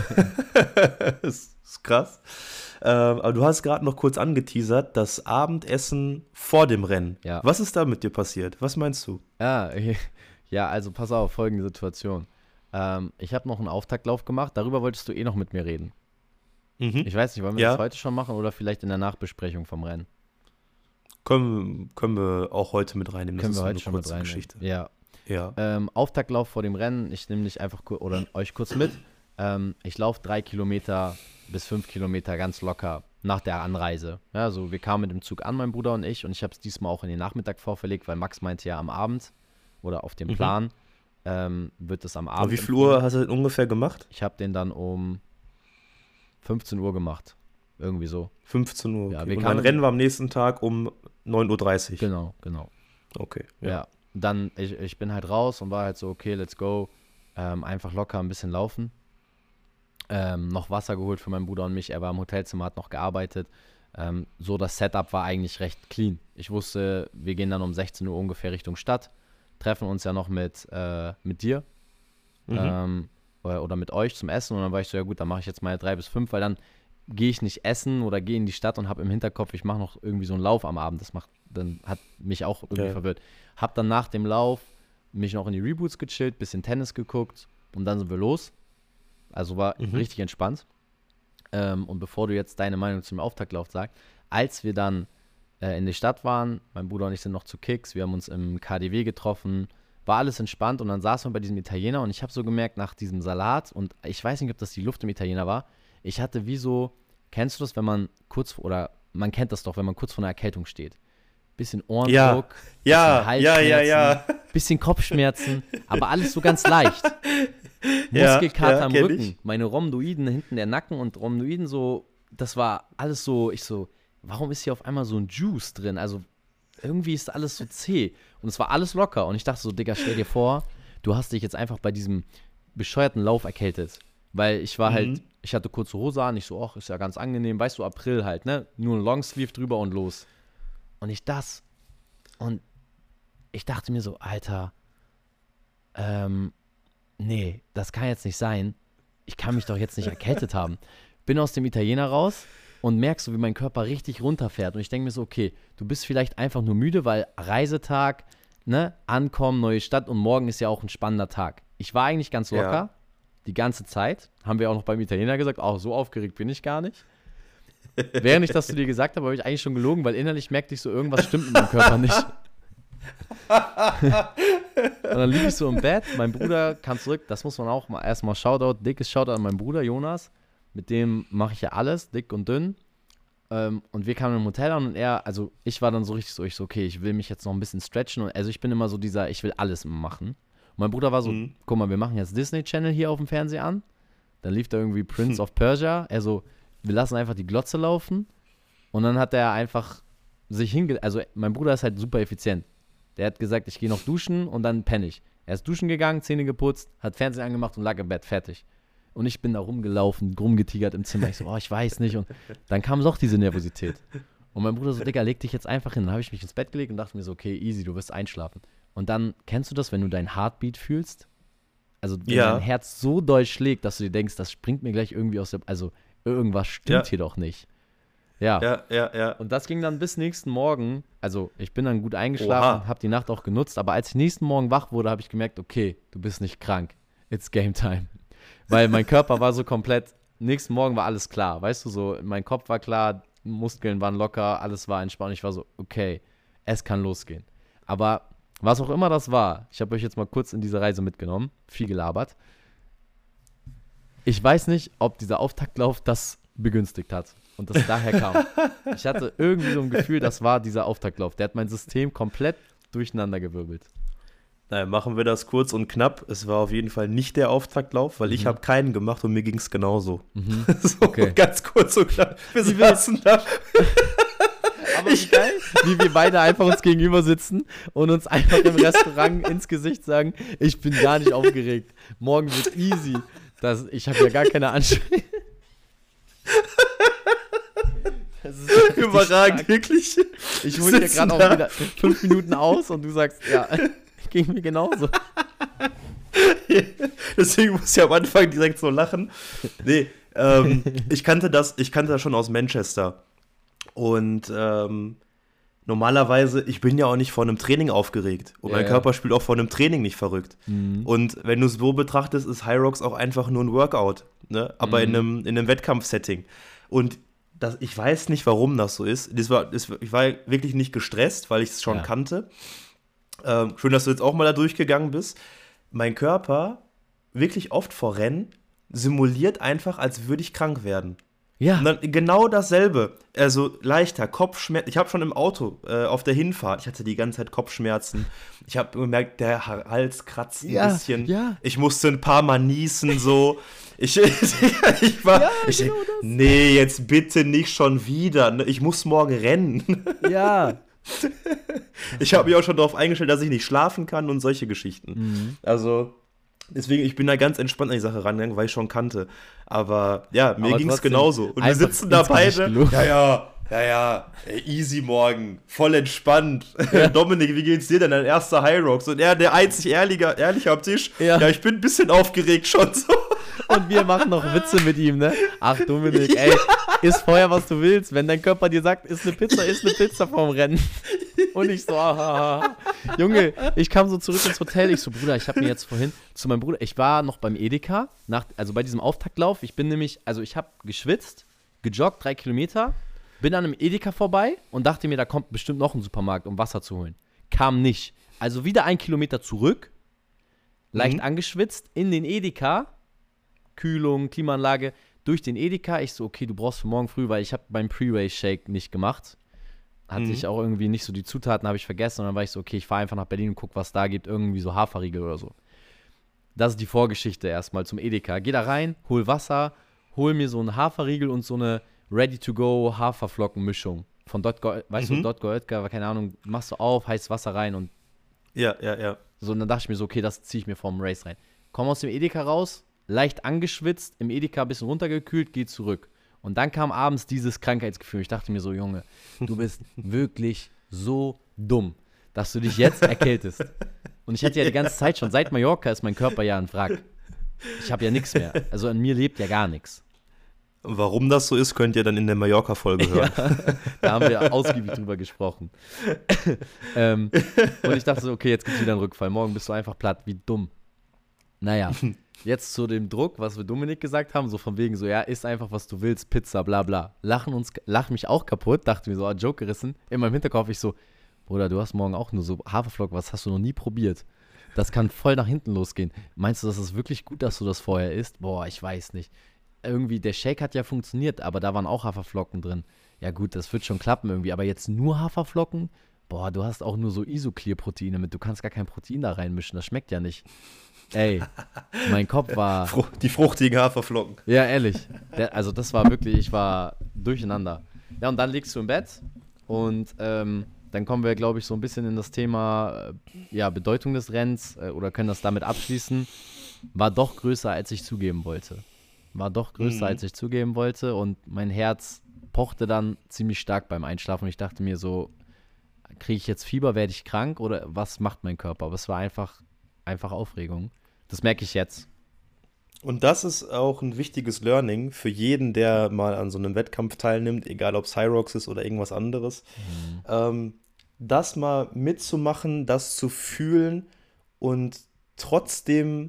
Das ist krass. Ähm, aber du hast gerade noch kurz angeteasert, das Abendessen vor dem Rennen. Ja. Was ist da mit dir passiert? Was meinst du? Ja, ja, also pass auf, folgende Situation. Ähm, ich habe noch einen Auftaktlauf gemacht, darüber wolltest du eh noch mit mir reden. Mhm. Ich weiß nicht, wollen wir Ja. das heute schon machen oder vielleicht in der Nachbesprechung vom Rennen? Können, können wir auch heute mit reinnehmen. Können das wir ist heute so schon eine mit kurze reinnehmen. Geschichte. Ja. Ja. Ähm, Auftaktlauf vor dem Rennen, ich nehme dich einfach kur- oder euch kurz mit. Ähm, ich laufe drei Kilometer bis fünf Kilometer ganz locker nach der Anreise. Ja, also wir kamen mit dem Zug an, mein Bruder und ich, und ich habe es diesmal auch in den Nachmittag vorverlegt, weil Max meinte ja am Abend oder auf dem Mhm. Plan ähm, wird es am Abend. Aber wie viel Uhr hast du denn ungefähr gemacht? Ich habe den dann um fünfzehn Uhr gemacht. Irgendwie so. fünfzehn Uhr. Ja, Okay. wir Und kamen- dein Rennen war am nächsten Tag um neun Uhr dreißig. Genau, genau. Okay. Ja. Dann, ich, ich bin halt raus und war halt so, okay, let's go. Ähm, einfach locker ein bisschen laufen. Ähm, noch Wasser geholt für meinen Bruder und mich. Er war im Hotelzimmer, hat noch gearbeitet. Ähm, so, das Setup war eigentlich recht clean. Ich wusste, wir gehen dann um sechzehn Uhr ungefähr Richtung Stadt. Treffen uns ja noch mit, äh, mit dir. Mhm. ähm, oder, oder mit euch zum Essen und dann war ich so, ja gut, dann mache ich jetzt meine drei bis fünf, weil dann gehe ich nicht essen oder gehe in die Stadt und habe im Hinterkopf, ich mache noch irgendwie so einen Lauf am Abend, das macht, dann hat mich auch irgendwie Ja. verwirrt. Hab dann nach dem Lauf mich noch in die Reboots gechillt, bisschen Tennis geguckt und dann sind wir los. Also war Mhm. richtig entspannt. Ähm, und bevor du jetzt deine Meinung zum Auftaktlauf sagst, als wir dann äh, in der Stadt waren, mein Bruder und ich sind noch zu Kicks, wir haben uns im K D W getroffen, war alles entspannt und dann saßen wir bei diesem Italiener und ich habe so gemerkt, nach diesem Salat und ich weiß nicht, ob das die Luft im Italiener war, ich hatte wie so, kennst du das, wenn man kurz, oder man kennt das doch, wenn man kurz vor einer Erkältung steht. Bisschen Ohrendruck, Ja, bisschen ja, ja, Halsschmerzen, ja. bisschen Kopfschmerzen, aber alles so ganz leicht. Ja, Muskelkater ja, am kenn Rücken, ich. meine Rhomboiden hinten der Nacken und Rhomboiden so, das war alles so, ich so, warum ist hier auf einmal so ein Juice drin? Also irgendwie ist alles so zäh und es war alles locker und ich dachte so, Digga, stell dir vor, du hast dich jetzt einfach bei diesem bescheuerten Lauf erkältet, weil ich war Mhm. halt, ich hatte kurze Hose an, ich so, ach, ist ja ganz angenehm, weißt du, April halt, ne, nur ein Longsleeve drüber und los. Und ich das und ich dachte mir so, Alter, ähm, nee, das kann jetzt nicht sein. Ich kann mich doch jetzt nicht erkältet haben. Bin aus dem Italiener raus und merkst so, wie mein Körper richtig runterfährt. Und ich denke mir so, okay, du bist vielleicht einfach nur müde, weil Reisetag, ne, ankommen, neue Stadt und morgen ist ja auch ein spannender Tag. Ich war eigentlich ganz locker, Ja. die ganze Zeit. Haben wir auch noch beim Italiener gesagt, auch so aufgeregt bin ich gar nicht. Während ich das zu dir gesagt habe, habe ich eigentlich schon gelogen, weil innerlich merkte ich so, irgendwas stimmt mit meinem Körper nicht. Und dann lieg ich so im Bett, mein Bruder kam zurück, das muss man auch mal erstmal Shoutout, dickes Shoutout an meinen Bruder Jonas, mit dem mache ich ja alles, dick und dünn. Ähm, und wir kamen im Hotel an und er, also ich war dann so richtig so, ich so, okay, ich will mich jetzt noch ein bisschen stretchen und also ich bin immer so dieser, ich will alles machen. Und mein Bruder war so, Mhm. guck mal, wir machen jetzt Disney Channel hier auf dem Fernseher an, dann lief da irgendwie Prince of Persia, er so, wir lassen einfach die Glotze laufen und dann hat er einfach sich hinge... Also mein Bruder ist halt super effizient. Der hat gesagt, ich gehe noch duschen und dann penne ich. Er ist duschen gegangen, Zähne geputzt, hat Fernsehen angemacht und lag im Bett, fertig. Und ich bin da rumgelaufen, rumgetigert im Zimmer. Ich so, oh, ich weiß nicht. Und dann kam doch diese Nervosität. Und mein Bruder so, Digga, leg dich jetzt einfach hin. Dann habe ich mich ins Bett gelegt und dachte mir so, okay, easy, du wirst einschlafen. Und dann, kennst du das, wenn du dein Heartbeat fühlst? Also wenn Ja. dein Herz so doll schlägt, dass du dir denkst, das springt mir gleich irgendwie aus der, also irgendwas stimmt Ja. hier doch nicht. Ja. Ja, ja, ja. Und das ging dann bis nächsten Morgen. Also ich bin dann gut eingeschlafen, Oha. habe die Nacht auch genutzt, aber als ich nächsten Morgen wach wurde, habe ich gemerkt, okay, du bist nicht krank. It's game time. Weil mein Körper war so komplett, nächsten Morgen war alles klar, weißt du, so, mein Kopf war klar, Muskeln waren locker, alles war entspannt. Ich war so, okay, es kann losgehen. Aber was auch immer das war, ich habe euch jetzt mal kurz in diese Reise mitgenommen, viel gelabert. Ich weiß nicht, ob dieser Auftaktlauf das begünstigt hat und das daher kam. Ich hatte irgendwie so ein Gefühl, das war dieser Auftaktlauf. Der hat mein System komplett durcheinandergewirbelt. Naja, machen wir das kurz und knapp. Es war auf jeden Fall nicht der Auftaktlauf, weil Mhm. ich habe keinen gemacht und mir ging es genauso. Mhm. So, Okay. ganz kurz und knapp. Wir Wie wir- saßen da. Aber wie geil, wie wir beide einfach uns gegenüber sitzen und uns einfach im Restaurant ins Gesicht sagen, ich bin gar nicht aufgeregt. Morgen wird easy. Das, ich habe ja gar keine Ansprüche. Das ist richtig Überragend, stark. wirklich. Ich hole dir Sitzen gerade da. auch wieder fünf Minuten aus und du sagst, ja, ging mir genauso. Deswegen muss ich am Anfang direkt so lachen. Nee, ähm, ich kannte das, ich kannte das schon aus Manchester. Und ähm, normalerweise, ich bin ja auch nicht vor einem Training aufgeregt. Und Ja, mein ja. Körper spielt auch vor einem Training nicht verrückt. Mhm. Und wenn du es so betrachtest, ist High Rocks auch einfach nur ein Workout. Ne? Aber in Mhm. einem, in einem Wettkampfsetting. Und das, ich weiß nicht, warum das so ist. Das war, das, ich war wirklich nicht gestresst, weil ich es schon Ja. kannte. Ähm, schön, dass du jetzt auch mal da durchgegangen bist. Mein Körper, wirklich oft vor Rennen, simuliert einfach, als würde ich krank werden. Ja, Und dann genau dasselbe. Also leichter Kopfschmerz. Ich habe schon im Auto äh, auf der Hinfahrt, ich hatte die ganze Zeit Kopfschmerzen. Ich habe gemerkt, der Hals kratzt ein Ja, bisschen. ja. Ich musste ein paar Mal niesen so. Ich, ich war, Ja, ich, genau das. nee, jetzt bitte nicht schon wieder. ne? Ich muss morgen rennen. ja. Ich habe mich auch schon darauf eingestellt, dass ich nicht schlafen kann und solche Geschichten. Mhm. Also, deswegen, ich bin da ganz entspannt an die Sache rangegangen, weil ich schon kannte. Aber ja, mir Aber ging es trotzdem genauso. Und wir einfach sitzen da ins Gesicht beide. gelogen. Ja, ja, ja, ja, ey, easy morgen, voll entspannt. Dominik, wie geht's dir denn? Dein erster High Rocks? Und er, der einzig Ehrliche, Ehrliche am Tisch. Ja. Ja. ich bin ein bisschen aufgeregt schon so. Und wir machen noch Witze mit ihm, ne? Ach, Dominik, ey, iss vorher, was du willst. Wenn dein Körper dir sagt, iss eine Pizza, iss eine Pizza vorm Rennen. Und ich so, aha. Junge, ich kam so zurück ins Hotel. Ich so, Bruder, ich habe mir jetzt vorhin zu meinem Bruder, ich war noch beim Edeka, nach, also bei diesem Auftaktlauf. Ich bin nämlich, also ich habe geschwitzt, gejoggt, drei Kilometer, bin dann im Edeka vorbei und dachte mir, da kommt bestimmt noch ein Supermarkt, um Wasser zu holen. Kam nicht. Also wieder ein Kilometer zurück, leicht Mhm. angeschwitzt, in den Edeka, Kühlung, Klimaanlage, durch den Edeka. Ich so, okay, du brauchst für morgen früh, weil ich habe beim Pre-Race-Shake nicht gemacht. Hatte Mhm. ich auch irgendwie nicht so die Zutaten, habe ich vergessen. Und dann war ich so, okay, ich fahre einfach nach Berlin und guck, was da gibt. Irgendwie so Haferriegel oder so. Das ist die Vorgeschichte erstmal zum Edeka. Geh da rein, hol Wasser, hol mir so einen Haferriegel und so eine Ready-to-go Haferflockenmischung. Von Dotgo, weißt Mhm. du, Dotgo Oetker, keine Ahnung, machst du auf, heißes Wasser rein und Ja, ja, ja. so. Und dann dachte ich mir so, okay, das ziehe ich mir vorm Race rein. Komm aus dem Edeka raus, leicht angeschwitzt, im Edeka ein bisschen runtergekühlt, geh zurück. Und dann kam abends dieses Krankheitsgefühl. Ich dachte mir so, Junge, du bist wirklich so dumm, dass du dich jetzt erkältest. Und ich hatte ja die ganze Zeit schon, seit Mallorca ist mein Körper ja ein Wrack. Ich habe ja nichts mehr. Also an mir lebt ja gar nichts. Und warum das so ist, könnt ihr dann in der Mallorca-Folge hören. Da haben wir ausgiebig drüber gesprochen. ähm, und ich dachte so, okay, jetzt gibt es wieder einen Rückfall. Morgen bist du einfach platt. Wie dumm. Naja, jetzt zu dem Druck, was wir Dominik gesagt haben, so von wegen so, ja, isst einfach, was du willst, Pizza, bla bla. Lachen uns, lach mich auch kaputt, dachte mir so, ah, Joke gerissen. In meinem Hinterkopf ich so, Bruder, du hast morgen auch nur so Haferflocken, was hast du noch nie probiert? Das kann voll nach hinten losgehen. Meinst du, das ist wirklich gut, dass du das vorher isst? Boah, ich weiß nicht. Irgendwie, der Shake hat ja funktioniert, aber da waren auch Haferflocken drin. Ja gut, das wird schon klappen irgendwie, aber jetzt nur Haferflocken? Boah, du hast auch nur so Isoclear-Proteine mit, du kannst gar kein Protein da reinmischen, das schmeckt ja nicht. Ey, mein Kopf war, Fruch- Die fruchtigen Haferflocken. ja ehrlich, der, also das war wirklich, ich war durcheinander. Ja, und dann liegst du im Bett und ähm, dann kommen wir, glaube ich, so ein bisschen in das Thema, äh, ja, Bedeutung des Rennens äh, oder können das damit abschließen, war doch größer, als ich zugeben wollte. war doch größer, Mhm. als ich zugeben wollte und mein Herz pochte dann ziemlich stark beim Einschlafen und ich dachte mir so, kriege ich jetzt Fieber, werde ich krank oder was macht mein Körper? Aber es war einfach, einfach Aufregung. Das merke ich jetzt. Und das ist auch ein wichtiges Learning für jeden, der mal an so einem Wettkampf teilnimmt, egal ob es Hyrox ist oder irgendwas anderes. Mhm. Ähm, das mal mitzumachen, das zu fühlen und trotzdem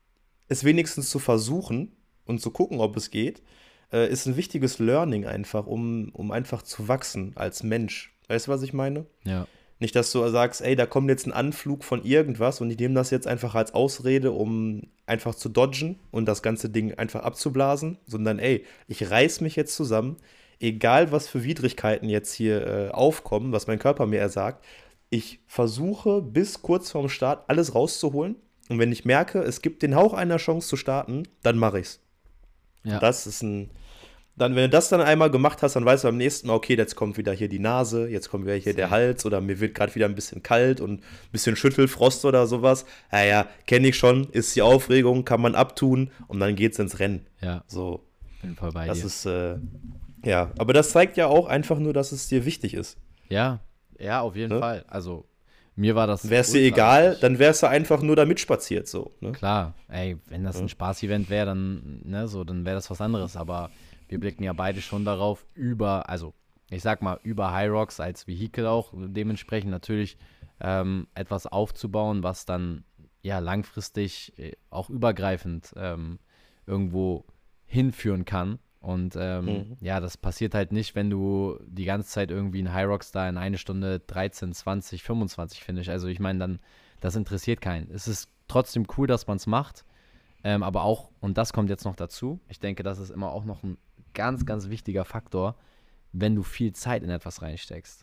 es wenigstens zu versuchen und zu gucken, ob es geht, äh, ist ein wichtiges Learning einfach, um, um einfach zu wachsen als Mensch. Weißt du, was ich meine? Ja, Nicht, dass du sagst, ey, da kommt jetzt ein Anflug von irgendwas und ich nehme das jetzt einfach als Ausrede, um einfach zu dodgen und das ganze Ding einfach abzublasen, sondern ey, ich reiß mich jetzt zusammen, egal was für Widrigkeiten jetzt hier äh, aufkommen, was mein Körper mir ersagt, ich versuche bis kurz vorm Start alles rauszuholen und wenn ich merke, es gibt den Hauch einer Chance zu starten, dann mache ich's. ja, Das ist ein Dann, wenn du das dann einmal gemacht hast, dann weißt du beim nächsten Mal, okay, jetzt kommt wieder hier die Nase, jetzt kommt wieder hier der Hals oder mir wird gerade wieder ein bisschen kalt und ein bisschen Schüttelfrost oder sowas. Naja, kenne ich schon, ist die Aufregung, kann man abtun und dann geht's ins Rennen. ja, So, bin voll bei das dir. ist, äh, ja, aber das zeigt ja auch einfach nur, dass es dir wichtig ist. Ja, ja, auf jeden Ne? Fall. Also, mir war das Wäre es dir ultra egal, wichtig. dann wärst du einfach nur da mitspaziert, so. Ne? Klar, ey, wenn das ein Ja. Spaß-Event wäre, dann, ne, so, dann wäre das was anderes. Aber wir blicken ja beide schon darauf, über, also ich sag mal, über Hyrox als Vehikel auch, dementsprechend natürlich ähm, etwas aufzubauen, was dann ja langfristig äh, auch übergreifend ähm, irgendwo hinführen kann. Und ähm, Mhm. ja, das passiert halt nicht, wenn du die ganze Zeit irgendwie einen Hyrox da in eine Stunde dreizehn, zwanzig, fünfundzwanzig findest. Also ich meine, dann, das interessiert keinen. Es ist trotzdem cool, dass man es macht. Ähm, aber auch, und das kommt jetzt noch dazu, ich denke, das ist immer auch noch ein ganz, ganz wichtiger Faktor, wenn du viel Zeit in etwas reinsteckst.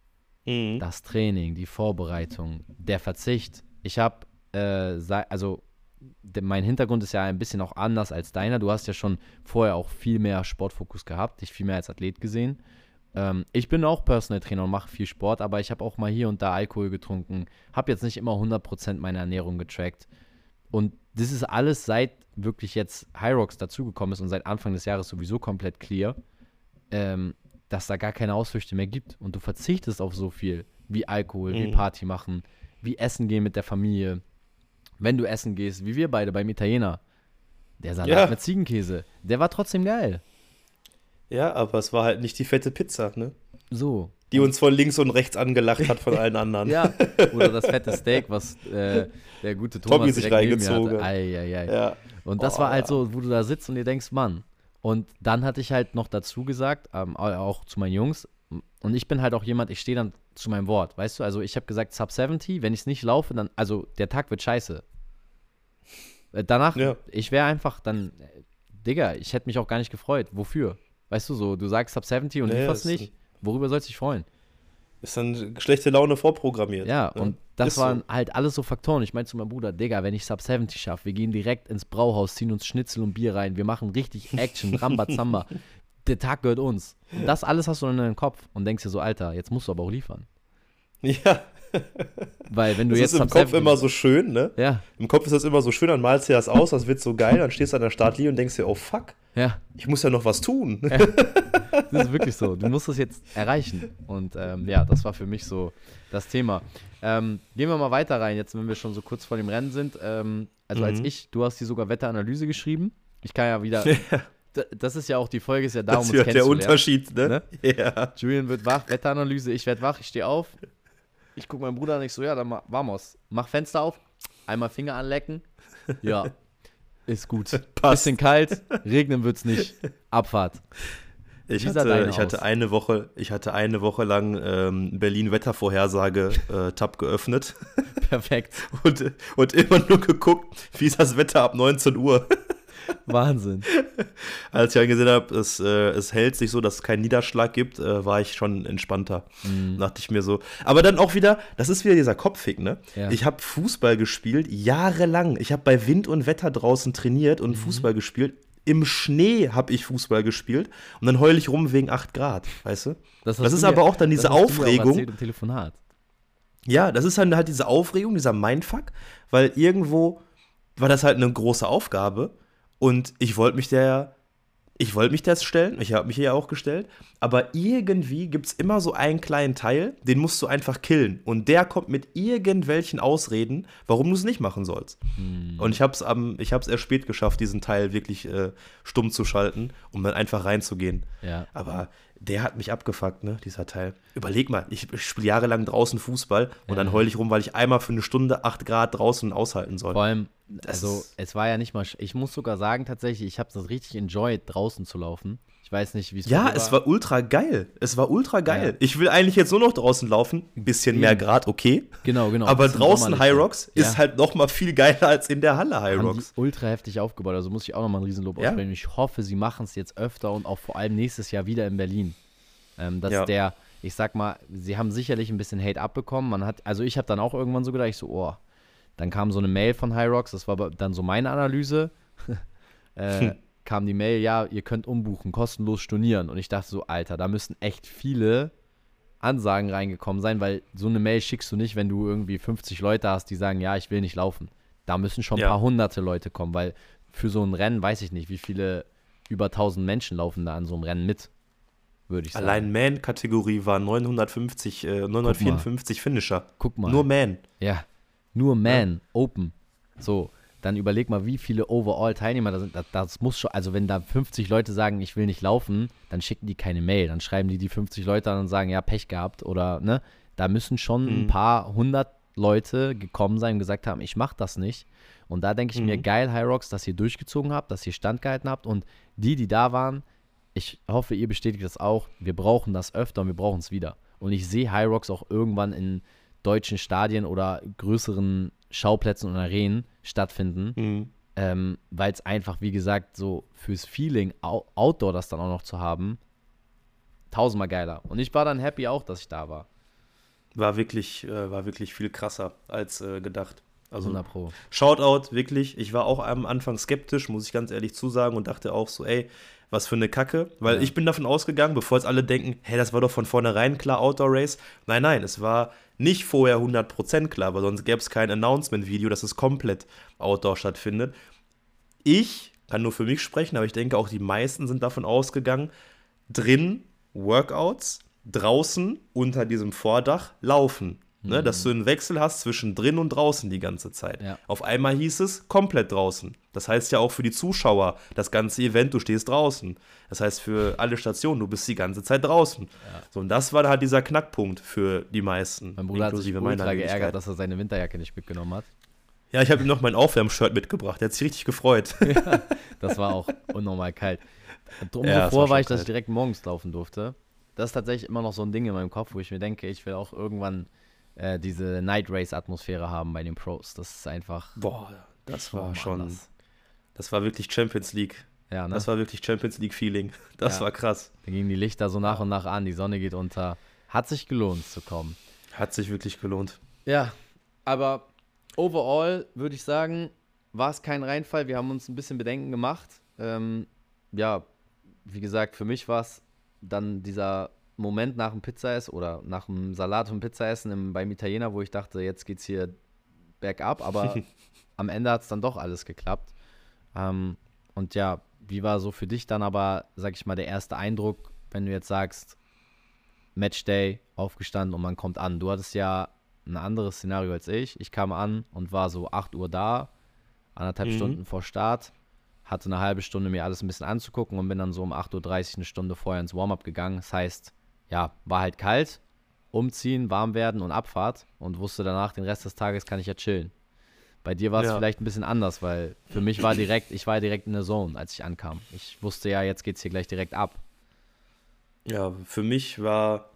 Mhm. Das Training, die Vorbereitung, der Verzicht. Ich habe, äh, sei- also de, mein Hintergrund ist ja ein bisschen auch anders als deiner. Du hast ja schon vorher auch viel mehr Sportfokus gehabt, dich viel mehr als Athlet gesehen. Ähm, ich bin auch Personal Trainer und mache viel Sport, aber ich habe auch mal hier und da Alkohol getrunken, habe jetzt nicht immer hundert Prozent meine Ernährung getrackt. Und das ist alles seit wirklich jetzt Hyrox dazugekommen ist und seit Anfang des Jahres sowieso komplett clear, ähm, dass da gar keine Ausflüchte mehr gibt. Und du verzichtest auf so viel wie Alkohol, wie Mhm. Party machen, wie Essen gehen mit der Familie. Wenn du essen gehst, wie wir beide beim Italiener. Der Salat Ja. mit Ziegenkäse, der war trotzdem geil. Ja, aber es war halt nicht die fette Pizza, ne? So. Die uns von links und rechts angelacht hat von allen anderen. Ja, oder das fette Steak, was äh, der gute Tommy Thomas sich direkt neben mir reingezogen hatte. hat. Ei, ei, ei. Ja. Und das Oh, war halt ja. so, wo du da sitzt und dir denkst, Mann. Und dann hatte ich halt noch dazu gesagt, ähm, auch zu meinen Jungs, und ich bin halt auch jemand, ich stehe dann zu meinem Wort, weißt du? Also ich habe gesagt, Sub siebzig, wenn ich es nicht laufe, dann, also der Tag wird scheiße. Äh, Danach, Ja. ich wäre einfach dann, äh, Digga, ich hätte mich auch gar nicht gefreut. Wofür? Weißt du so, du sagst Sub siebzig und Ja, ja, lieferst ist- nicht, worüber sollst du dich freuen? Ist dann schlechte Laune vorprogrammiert. Ja, ne? und das Ist waren halt alles so Faktoren. Ich meinte zu meinem Bruder, Digga, wenn ich Sub siebzig schaffe, wir gehen direkt ins Brauhaus, ziehen uns Schnitzel und Bier rein, wir machen richtig Action, Rambazamba. Der Tag gehört uns. Und das alles hast du dann in deinem Kopf und denkst dir so, Alter, jetzt musst du aber auch liefern. Ja, Weil wenn du das jetzt ist im Sub Kopf siebzig immer so schön, ne? Ja, Im Kopf ist das immer so schön, dann malst du dir das aus, das wird so geil, dann stehst du an der Startlinie und denkst dir, oh fuck, ja, ich muss ja noch was tun. das ist wirklich so. Du musst das jetzt erreichen. Und ähm, ja, das war für mich so das Thema. Ähm, gehen wir mal weiter rein, jetzt wenn wir schon so kurz vor dem Rennen sind. Ähm, also als Mhm. ich, du hast dir sogar Wetteranalyse geschrieben. Ich kann ja wieder, D- das ist ja auch, die Folge ist ja da, um Das uns ist ja der kennenzulernen. Unterschied, ne? Ja. Julian wird wach, Wetteranalyse, ich werde wach, ich stehe auf. Ich gucke meinen Bruder an, ich so, ja, dann ma- vamos. Mach Fenster auf, einmal Finger anlecken. Ja, ist gut. Passt. Bisschen kalt, regnen wird's nicht. Abfahrt. Ich Wie sah hatte, deine ich hatte aus? eine Woche, ich hatte eine Woche lang ähm, Berlin-Wettervorhersage äh, Tab geöffnet Perfekt. und, und immer nur geguckt, wie ist das Wetter ab neunzehn Uhr. Wahnsinn. Als ich angesehen habe, es, äh, es hält sich so, dass es keinen Niederschlag gibt, äh, war ich schon entspannter. Mhm. Dachte ich mir so. Aber dann auch wieder, das ist wieder dieser Kopfweg, ne? Ja. Ich habe Fußball gespielt, jahrelang. Ich habe bei Wind und Wetter draußen trainiert Mhm. und Fußball gespielt. Im Schnee habe ich Fußball gespielt und dann heule ich rum wegen acht Grad, weißt du? Das, hast Das du ist mir- aber auch dann diese das hast du mir auch Aufregung. erzählt im Telefonat. Ja, das ist dann halt diese Aufregung, dieser Mindfuck, weil irgendwo war das halt eine große Aufgabe Und ich wollte mich der, ich wollte mich das stellen, ich habe mich hier ja auch gestellt, aber irgendwie gibt es immer so einen kleinen Teil, den musst du einfach killen. Und der kommt mit irgendwelchen Ausreden, warum du es nicht machen sollst. Hm. Und ich habe es ich hab's erst spät geschafft, diesen Teil wirklich äh, stumm zu schalten, um dann einfach reinzugehen. Ja. Aber der hat mich abgefuckt, ne, dieser Teil. Überleg mal, ich spiele jahrelang draußen Fußball und dann Ja. heule ich rum, weil ich einmal für eine Stunde acht Grad draußen aushalten soll. Vor allem, Das also ist- es war ja nicht mal, sch- ich muss sogar sagen tatsächlich, ich habe es richtig enjoyed, draußen zu laufen. Ich weiß nicht, wie es Ja, bei dir es war ultra geil. Es war ultra geil. Ja. Ich will eigentlich jetzt nur noch draußen laufen. Ein bisschen mehr Eben. Grad, okay. Genau, genau. Aber bisschen draußen sommerlicher. High Rocks Ja. ist halt noch mal viel geiler als in der Halle High Haben die Rocks. ultra heftig aufgebaut, also muss ich auch nochmal ein Riesenlob Ja. aussprechen. Ich hoffe, sie machen es jetzt öfter und auch vor allem nächstes Jahr wieder in Berlin. Ähm, dass Ja. der, ich sag mal, sie haben sicherlich ein bisschen Hate abbekommen. Man hat, also ich habe dann auch irgendwann so gedacht, ich so, oh, dann kam so eine Mail von High Rocks, das war aber dann so meine Analyse. äh, Hm. kam die Mail, ja, ihr könnt umbuchen, kostenlos stornieren. Und ich dachte so, Alter, da müssen echt viele Ansagen reingekommen sein, weil so eine Mail schickst du nicht, wenn du irgendwie fünfzig Leute hast, die sagen, ja, ich will nicht laufen. Da müssen schon ein Ja. paar hunderte Leute kommen, weil für so ein Rennen weiß ich nicht, wie viele über tausend Menschen laufen da an so einem Rennen mit, würde ich sagen. Allein Man-Kategorie waren neunhundertfünfzig, äh, neunhundertvierundfünfzig Finisher. Guck mal. Nur Man. Ja, nur Man, Open. So, dann überleg mal, wie viele Overall-Teilnehmer da sind. Das, das muss schon, also wenn da fünfzig Leute sagen, ich will nicht laufen, dann schicken die keine Mail. Dann schreiben die die fünfzig Leute an und sagen, ja, Pech gehabt oder, ne? Da müssen schon Mhm. ein paar hundert Leute gekommen sein und gesagt haben, ich mach das nicht. Und da denke ich mir, Mhm. geil, High Rocks, dass ihr durchgezogen habt, dass ihr standgehalten habt und die, die da waren, ich hoffe, ihr bestätigt das auch, wir brauchen das öfter und wir brauchen es wieder. Und ich sehe High Rocks auch irgendwann in deutschen Stadien oder größeren Schauplätzen und Arenen stattfinden, Mhm. ähm, weil es einfach, wie gesagt, so fürs Feeling, Au- Outdoor das dann auch noch zu haben, tausendmal geiler. Und ich war dann happy auch, dass ich da war. War wirklich, äh, war wirklich viel krasser als äh, gedacht. Also hundert Pro. Shoutout, wirklich. Ich war auch am Anfang skeptisch, muss ich ganz ehrlich zusagen, und dachte auch so, ey, was für eine Kacke. Weil Ja. ich bin davon ausgegangen, bevor jetzt alle denken, hey, das war doch von vornherein klar Outdoor Race. Nein, nein, es war nicht vorher hundert Prozent klar, weil sonst gäbe es kein Announcement-Video, dass es komplett Outdoor stattfindet. Ich kann nur für mich sprechen, aber ich denke auch die meisten sind davon ausgegangen, drin Workouts, draußen unter diesem Vordach laufen. Ne, dass du einen Wechsel hast zwischen drin und draußen die ganze Zeit. Ja. Auf einmal hieß es komplett draußen. Das heißt ja auch für die Zuschauer, das ganze Event, du stehst draußen. Das heißt für alle Stationen, du bist die ganze Zeit draußen. Ja. So, und das war halt dieser Knackpunkt für die meisten. Mein Bruder hat sich inklusive meiner ultra geärgert, Wenigkeit. dass er seine Winterjacke nicht mitgenommen hat. Ja, ich habe ihm noch mein Aufwärmshirt mitgebracht. Der hat sich richtig gefreut. Das war auch unnormal kalt. Umso Ja, es froh war war schon ich, dass ich kalt. direkt morgens laufen durfte. Das ist tatsächlich immer noch so ein Ding in meinem Kopf, wo ich mir denke, ich will auch irgendwann äh, diese Night Race Atmosphäre haben bei den Pros. Das ist einfach. Boah, das Oh war Mann, schon, Das, das war wirklich Champions League. ja, ne? Das war wirklich Champions League Feeling. Das Ja. war krass. Da gingen die Lichter so nach und nach an, die Sonne geht unter. Hat sich gelohnt zu kommen. Hat sich wirklich gelohnt. Ja, aber overall würde ich sagen, war es kein Reinfall. Wir haben uns ein bisschen Bedenken gemacht. Ähm, ja, wie gesagt, für mich war es dann dieser Moment nach dem Pizzaessen oder nach dem Salat und Pizzaessen im, beim Italiener, wo ich dachte, jetzt geht's hier bergab, aber am Ende hat es dann doch alles geklappt. Ähm, und ja, wie war so für dich dann aber, sag ich mal, der erste Eindruck, wenn du jetzt sagst, Matchday, aufgestanden und man kommt an. Du hattest ja ein anderes Szenario als ich. Ich kam an und war so acht Uhr da, anderthalb Mhm. Stunden vor Start, hatte eine halbe Stunde mir alles ein bisschen anzugucken und bin dann so um acht Uhr dreißig eine Stunde vorher ins Warm-up gegangen. Das heißt, ja, war halt kalt, umziehen, warm werden und Abfahrt und wusste danach, den Rest des Tages kann ich ja chillen. Bei dir war es Ja. vielleicht ein bisschen anders, weil für mich war direkt, ich war direkt in der Zone, als ich ankam. Ich wusste ja, jetzt geht's hier gleich direkt ab. Ja, für mich war,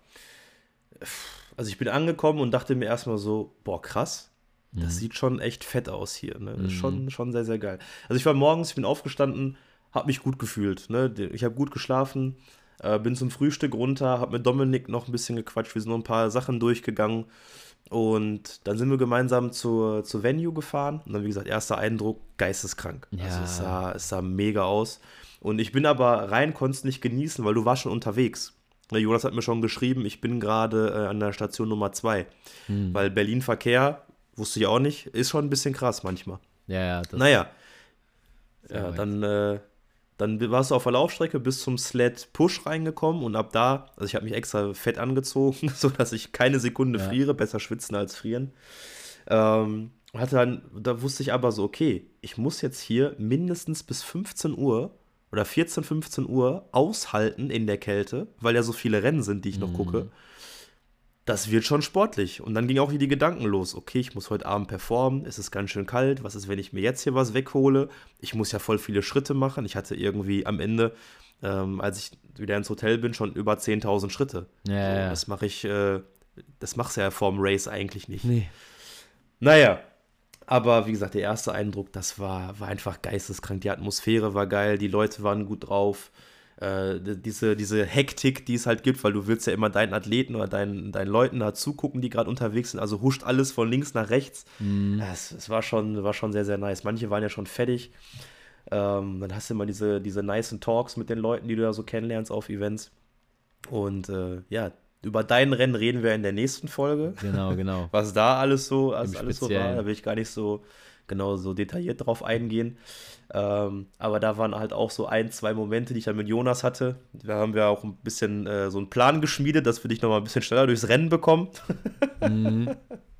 also ich bin angekommen und dachte mir erstmal so, boah, krass, das Mhm. sieht schon echt fett aus hier. Ne? Mhm. Schon, schon sehr, sehr geil. Also ich war morgens, ich bin aufgestanden, habe mich gut gefühlt. Ne? Ich habe gut geschlafen, äh, bin zum Frühstück runter, habe mit Dominik noch ein bisschen gequatscht, wir sind noch ein paar Sachen durchgegangen und dann sind wir gemeinsam zur, zur Venue gefahren und dann, wie gesagt, erster Eindruck, geisteskrank. Ja. Also es sah, es sah mega aus. Und ich bin aber rein, konnte es nicht genießen, weil du warst schon unterwegs. Der Jonas hat mir schon geschrieben, ich bin gerade äh, an der Station Nummer zwei, Hm. weil Berlin-Verkehr, wusste ich auch nicht, ist schon ein bisschen krass manchmal. Ja, ja, das, Naja, Sehr Ja, weit. dann, äh, dann warst du auf der Laufstrecke bis zum Sled Push reingekommen und ab da, also ich habe mich extra fett angezogen, sodass ich keine Sekunde Ja. friere, besser schwitzen als frieren. Ähm, hatte dann, da wusste ich aber so, okay, ich muss jetzt hier mindestens bis fünfzehn Uhr oder vierzehn, fünfzehn Uhr aushalten in der Kälte, weil ja so viele Rennen sind, die ich noch gucke. Mhm. Das wird schon sportlich. Und dann ging auch wieder die Gedanken los. Okay, ich muss heute Abend performen. Es ist ganz schön kalt. Was ist, wenn ich mir jetzt hier was weghole? Ich muss ja voll viele Schritte machen. Ich hatte irgendwie am Ende, ähm, als ich wieder ins Hotel bin, schon über zehntausend Schritte. Ja, ja, So, ja. das mache ich, äh, das machst du ja vorm Race eigentlich nicht. Nee. Naja, aber wie gesagt, der erste Eindruck, das war, war einfach geisteskrank. Die Atmosphäre war geil, die Leute waren gut drauf. Äh, d- diese, diese Hektik, die es halt gibt, weil du willst ja immer deinen Athleten oder deinen, deinen Leuten da zugucken, die gerade unterwegs sind. Also huscht alles von links nach rechts. Mhm. Es, es war schon, war schon sehr, sehr nice. Manche waren ja schon fertig. Ähm, dann hast du immer diese, diese nicen Talks mit den Leuten, die du da so kennenlernst auf Events. Und äh, ja, über dein Rennen reden wir in der nächsten Folge. Genau, genau. Was da alles so, Im alles, alles so war, Speziellen. da will ich gar nicht so genau so detailliert drauf eingehen. Ähm, aber da waren halt auch so ein, zwei Momente, die ich dann mit Jonas hatte. Da haben wir auch ein bisschen äh, so einen Plan geschmiedet, dass wir dich nochmal ein bisschen schneller durchs Rennen bekommen. Mhm.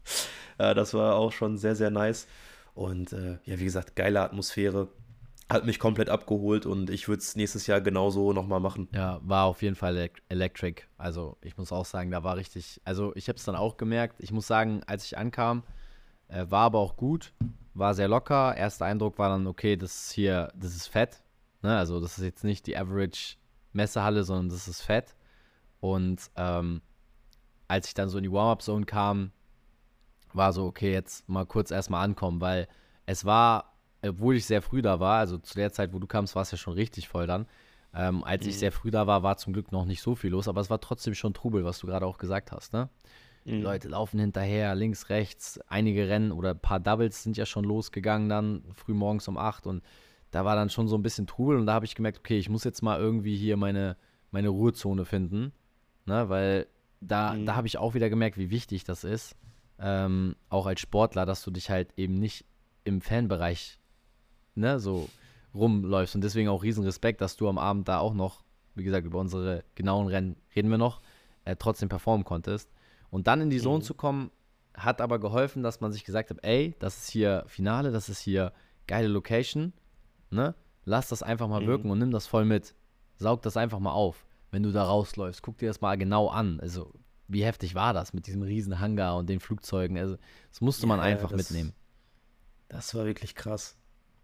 Äh, das war auch schon sehr, sehr nice. Und äh, ja, wie gesagt, geile Atmosphäre. Hat mich komplett abgeholt und ich würde es nächstes Jahr genauso nochmal machen. Ja, war auf jeden Fall elek- electric. Also ich muss auch sagen, da war richtig, also ich habe es dann auch gemerkt. Ich muss sagen, als ich ankam, äh, war aber auch gut, war sehr locker. Erster Eindruck war dann, okay, das ist hier, das ist fett. Ne? Also das ist jetzt nicht die Average Messehalle, sondern das ist fett. Und ähm, als ich dann so in die Warm-Up-Zone kam, war so, okay, jetzt mal kurz erstmal ankommen, weil es war, obwohl ich sehr früh da war, also zu der Zeit, wo du kamst, war es ja schon richtig voll dann. Ähm, als ich Mhm. sehr früh da war, war zum Glück noch nicht so viel los, aber es war trotzdem schon Trubel, was du gerade auch gesagt hast, ne? Die Mhm. Leute laufen hinterher, links, rechts, einige Rennen oder ein paar Doubles sind ja schon losgegangen dann, früh morgens um acht und da war dann schon so ein bisschen Trubel und da habe ich gemerkt, okay, ich muss jetzt mal irgendwie hier meine, meine Ruhezone finden, ne? Weil da, da Mhm. habe ich auch wieder gemerkt, wie wichtig das ist, ähm, auch als Sportler, dass du dich halt eben nicht im Fanbereich, ne, so rumläufst. Und deswegen auch riesen Respekt, dass du am Abend da auch noch, wie gesagt, über unsere genauen Rennen reden wir noch, äh, trotzdem performen konntest. Und dann in die Zone Mhm. zu kommen, hat aber geholfen, dass man sich gesagt hat, ey, das ist hier Finale, das ist hier geile Location, ne? Lass das einfach mal Mhm. wirken und nimm das voll mit. Saug das einfach mal auf, wenn du da rausläufst. Guck dir das mal genau an. Also, wie heftig war das mit diesem riesen Hangar und den Flugzeugen? Also, das musste man Ja, ja, einfach das, mitnehmen. das war wirklich krass.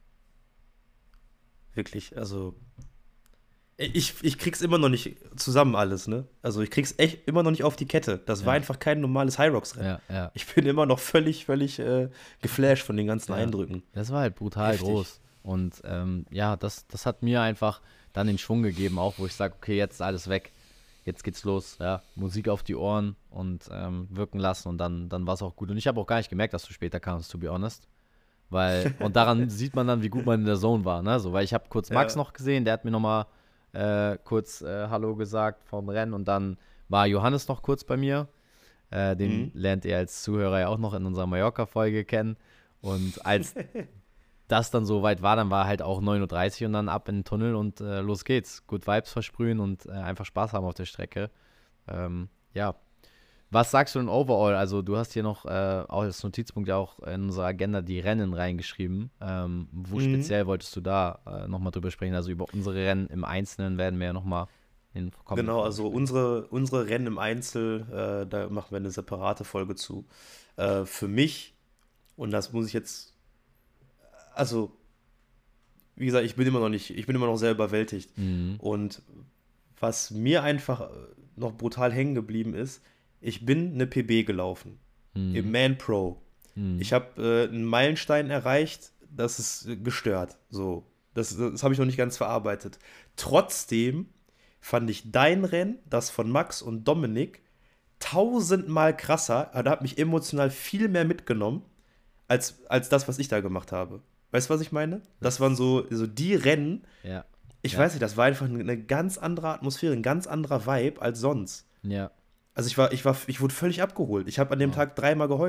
Wirklich, also ich, ich krieg's immer noch nicht zusammen alles, ne? Also ich krieg's echt immer noch nicht auf die Kette. Das war Ja, einfach kein normales Hyrox-Rennen. ja, ja, Ich bin immer noch völlig, völlig äh, geflasht von den ganzen ja. Eindrücken. Das war halt brutal Heftig. groß. Und ähm, ja, das, das hat mir einfach dann den Schwung gegeben, auch wo ich sage, okay, jetzt ist alles weg. Jetzt geht's los, ja. Musik auf die Ohren und ähm, wirken lassen und dann, dann war es auch gut. Und ich habe auch gar nicht gemerkt, dass du später kamst, to be honest. Weil, und daran sieht man dann, wie gut man in der Zone war, ne? So, weil ich habe kurz Max Ja. noch gesehen, der hat mir nochmal äh, kurz äh, Hallo gesagt vom Rennen und dann war Johannes noch kurz bei mir. Äh, den Mhm. lernt ihr als Zuhörer ja auch noch in unserer Mallorca-Folge kennen. Und als das dann so weit war, dann war halt auch neun Uhr dreißig und dann ab in den Tunnel und äh, los geht's. Good Vibes versprühen und äh, einfach Spaß haben auf der Strecke. Ähm, ja. Was sagst du denn overall? Also du hast hier noch äh, auch als Notizpunkt ja auch in unserer Agenda die Rennen reingeschrieben. Ähm, wo Mhm. speziell wolltest du da äh, nochmal drüber sprechen? Also über unsere Rennen im Einzelnen werden wir ja nochmal in kommenden Genau, Folgen also sprechen. unsere, unsere Rennen im Einzel, äh, da machen wir eine separate Folge zu. Äh, für mich, und das muss ich jetzt, also wie gesagt, ich bin immer noch nicht, ich bin immer noch sehr überwältigt. Mhm. Und was mir einfach äh, noch brutal hängen geblieben ist, ich bin eine P B gelaufen im Mhm. Man Pro. Mhm. Ich habe äh, einen Meilenstein erreicht, das ist äh, gestört. So, das, das habe ich noch nicht ganz verarbeitet. Trotzdem fand ich dein Rennen, das von Max und Dominik, tausendmal krasser. Da hat mich emotional viel mehr mitgenommen als, als das, was ich da gemacht habe. Weißt du, was ich meine? Das waren so, so die Rennen. Ja. Ich Ja. weiß nicht, das war einfach eine ganz andere Atmosphäre, ein ganz anderer Vibe als sonst. Ja. Also ich war, ich war, ich wurde völlig abgeholt. Ich habe an dem Wow. Tag dreimal geheult.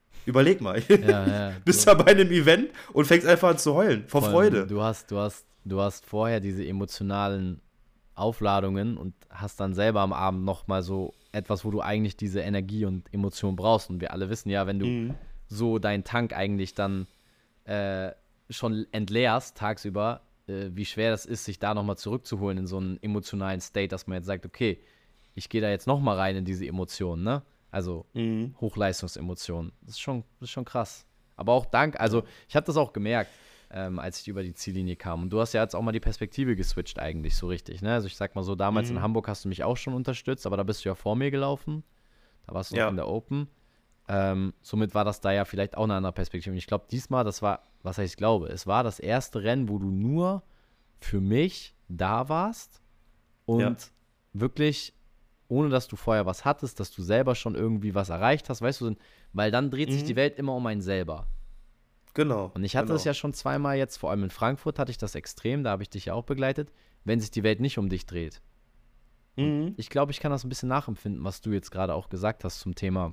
Überleg mal. Ja, ja. Bist da bei einem Event und fängst einfach an zu heulen, vor Vor allem, Freude. Du hast, du hast, du hast vorher diese emotionalen Aufladungen und hast dann selber am Abend nochmal so etwas, wo du eigentlich diese Energie und Emotion brauchst. Und wir alle wissen ja, wenn du Mhm. so deinen Tank eigentlich dann äh, schon entleerst tagsüber, äh, wie schwer das ist, sich da nochmal zurückzuholen in so einen emotionalen State, dass man jetzt sagt, okay, ich gehe da jetzt nochmal rein in diese Emotionen, ne? Also Mhm. Hochleistungsemotionen. Das ist schon, das ist schon krass. Aber auch dank, also ich habe das auch gemerkt, ähm, als ich über die Ziellinie kam. Und du hast ja jetzt auch mal die Perspektive geswitcht eigentlich so richtig, ne? Also ich sag mal so, damals Mhm. in Hamburg hast du mich auch schon unterstützt, aber da bist du ja vor mir gelaufen. Da warst du noch Ja. in der Open. Ähm, somit war das da ja vielleicht auch eine andere Perspektive. Und ich glaube, diesmal, das war, was heißt ich glaube, es war das erste Rennen, wo du nur für mich da warst und Ja. wirklich, ohne dass du vorher was hattest, dass du selber schon irgendwie was erreicht hast, weißt du, weil dann dreht sich Mhm. die Welt immer um einen selber. Genau. Und ich hatte genau. es ja schon zweimal jetzt, vor allem in Frankfurt hatte ich das extrem, da habe ich dich ja auch begleitet, wenn sich die Welt nicht um dich dreht. Mhm. Ich glaube, ich kann das ein bisschen nachempfinden, was du jetzt gerade auch gesagt hast zum Thema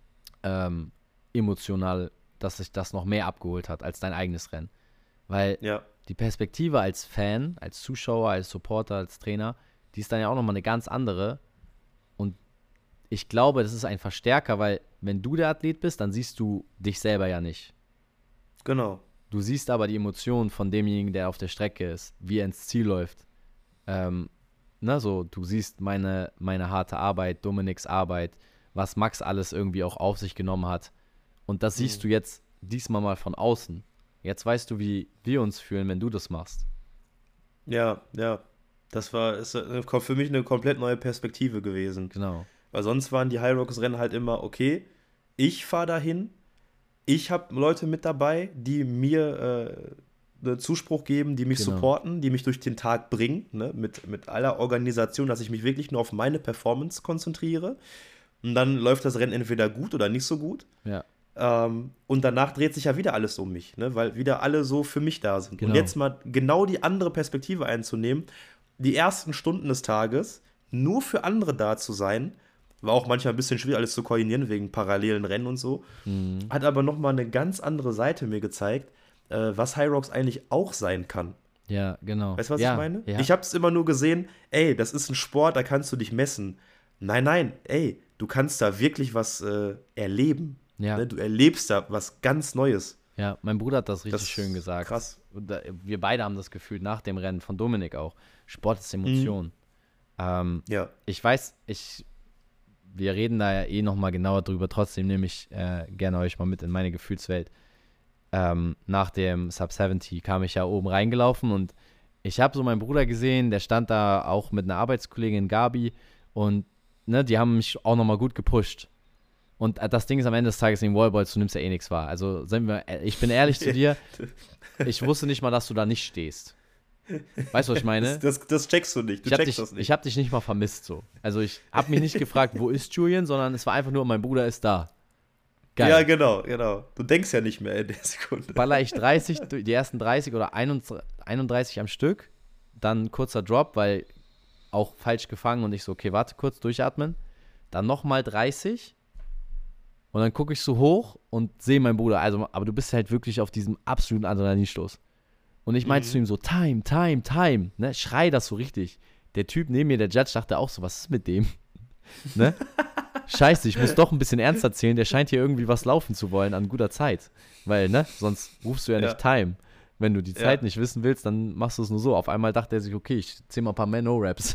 ähm, emotional, dass sich das noch mehr abgeholt hat als dein eigenes Rennen. Weil Ja. die Perspektive als Fan, als Zuschauer, als Supporter, als Trainer, die ist dann ja auch nochmal eine ganz andere. Und ich glaube, das ist ein Verstärker, weil wenn du der Athlet bist, dann siehst du dich selber ja nicht. Genau. Du siehst aber die Emotionen von demjenigen, der auf der Strecke ist, wie er ins Ziel läuft. Ähm, ne, so, du siehst meine, meine harte Arbeit, Dominiks Arbeit, was Max alles irgendwie auch auf sich genommen hat. Und das siehst Mhm. du jetzt diesmal mal von außen. Jetzt weißt du, wie wir uns fühlen, wenn du das machst. Ja, ja. Das war ist äh, für mich eine komplett neue Perspektive gewesen. Genau. Weil sonst waren die High Rocks Rennen halt immer, okay, ich fahre dahin, ich habe Leute mit dabei, die mir äh, einen Zuspruch geben, die mich Genau. supporten, die mich durch den Tag bringen, ne, mit, mit aller Organisation, dass ich mich wirklich nur auf meine Performance konzentriere. Und dann läuft das Rennen entweder gut oder nicht so gut. Ja, Ähm, und danach dreht sich ja wieder alles um mich, ne, weil wieder alle so für mich da sind. Genau. Und jetzt mal genau die andere Perspektive einzunehmen, die ersten Stunden des Tages nur für andere da zu sein, war auch manchmal ein bisschen schwierig, alles zu koordinieren wegen parallelen Rennen und so, mhm. hat aber nochmal eine ganz andere Seite mir gezeigt, äh, was High Rocks eigentlich auch sein kann. Ja, genau. Weißt du, was ja, ich meine? Ja. Ich habe es immer nur gesehen, ey, das ist ein Sport, da kannst du dich messen. Nein, nein, ey, du kannst da wirklich was äh, erleben. Ja. Ne? Du erlebst da was ganz Neues. Ja, mein Bruder hat das richtig Das schön ist gesagt. krass. Und da, wir beide haben das gefühlt nach dem Rennen von Dominik auch. Sport ist Emotion. Ähm, Ja. ich weiß, ich, wir reden da ja eh nochmal genauer drüber. Trotzdem nehme ich äh, gerne euch mal mit in meine Gefühlswelt. Ähm, nach dem Sub siebzig kam ich ja oben reingelaufen und ich habe so meinen Bruder gesehen, der stand da auch mit einer Arbeitskollegin Gabi und ne, die haben mich auch nochmal gut gepusht. Und das Ding ist am Ende des Tages in Wallballs, du nimmst ja eh nichts wahr. Also, sind wir, ich bin ehrlich zu dir, ich wusste nicht mal, dass du da nicht stehst. Weißt du, was ich meine? Das, das, das checkst du nicht. Du Ich habe checkst dich, das nicht. ich hab dich nicht mal vermisst so. Also ich habe mich nicht gefragt, wo ist Julian, sondern es war einfach nur, mein Bruder ist da. Geil. Ja, genau, genau. Du denkst ja nicht mehr in der Sekunde. Baller ich dreißig, die ersten dreißig oder einunddreißig am Stück, dann kurzer Drop, weil auch falsch gefangen und ich so, okay, warte kurz, durchatmen. Dann nochmal dreißig und dann gucke ich so hoch und sehe meinen Bruder. Also, aber du bist halt wirklich auf diesem absoluten Adrenalinstoß. Und ich meinte Mhm. zu ihm so, Time, Time, Time, ne, schrei das so richtig. Der Typ neben mir, der Judge, dachte auch so, was ist mit dem? Ne? Scheiße, ich muss doch ein bisschen ernst erzählen, der scheint hier irgendwie was laufen zu wollen an guter Zeit. Weil, ne, sonst rufst du ja nicht Ja. Time. Wenn du die Zeit Ja. nicht wissen willst, dann machst du es nur so. Auf einmal dachte er sich, okay, ich zähl mal ein paar Man-No-Raps.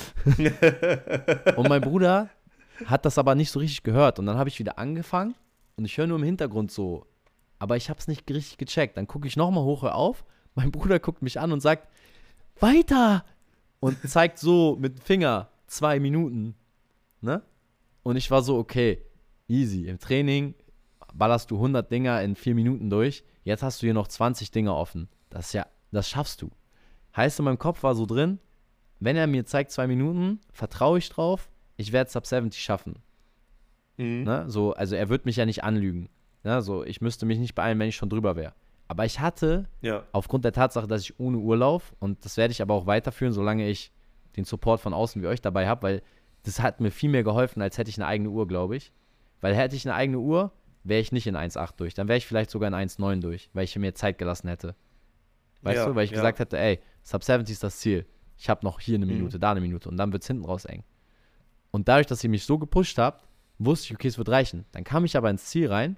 Und mein Bruder hat das aber nicht so richtig gehört. Und dann habe ich wieder angefangen und ich höre nur im Hintergrund so, aber ich habe es nicht richtig gecheckt. Dann gucke ich nochmal hoch, hör auf. Mein Bruder guckt mich an und sagt, weiter! Und zeigt so mit dem Finger zwei Minuten. Ne? Und ich war so, okay, easy. Im Training ballerst du hundert Dinger in vier Minuten durch. Jetzt hast du hier noch zwanzig Dinger offen. Das ist ja, das schaffst du. Heißt, in meinem Kopf war so drin, wenn er mir zeigt zwei Minuten, vertraue ich drauf, ich werde es ab siebzig schaffen. Mhm. Ne? So, also er wird mich ja nicht anlügen. Ne? So, ich müsste mich nicht beeilen, wenn ich schon drüber wäre. Aber ich hatte, Ja. aufgrund der Tatsache, dass ich ohne Uhr laufe, und das werde ich aber auch weiterführen, solange ich den Support von außen wie euch dabei habe, weil das hat mir viel mehr geholfen, als hätte ich eine eigene Uhr, glaube ich. Weil hätte ich eine eigene Uhr, wäre ich nicht in eins Komma acht durch. Dann wäre ich vielleicht sogar in eins Komma neun durch, weil ich mir Zeit gelassen hätte. Weißt Ja, du? Weil ich ja. gesagt hätte, ey, Sub siebzig ist das Ziel. Ich habe noch hier eine Mhm. Minute, da eine Minute und dann wird es hinten raus eng. Und dadurch, dass ihr mich so gepusht habt, wusste ich, okay, es wird reichen. Dann kam ich aber ins Ziel rein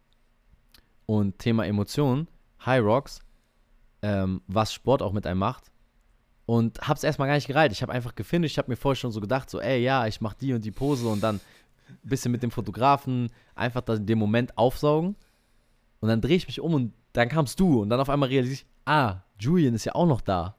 und Thema Emotionen, High Rocks, ähm, was Sport auch mit einem macht. Und hab's erstmal gar nicht gereilt. Ich habe einfach gefinisht, ich habe mir vorher schon so gedacht, so, ey, ja, ich mach die und die Pose und dann ein bisschen mit dem Fotografen einfach das, den Moment aufsaugen. Und dann drehe ich mich um und dann kamst du und dann auf einmal realisiere ich, ah, Julian ist ja auch noch da.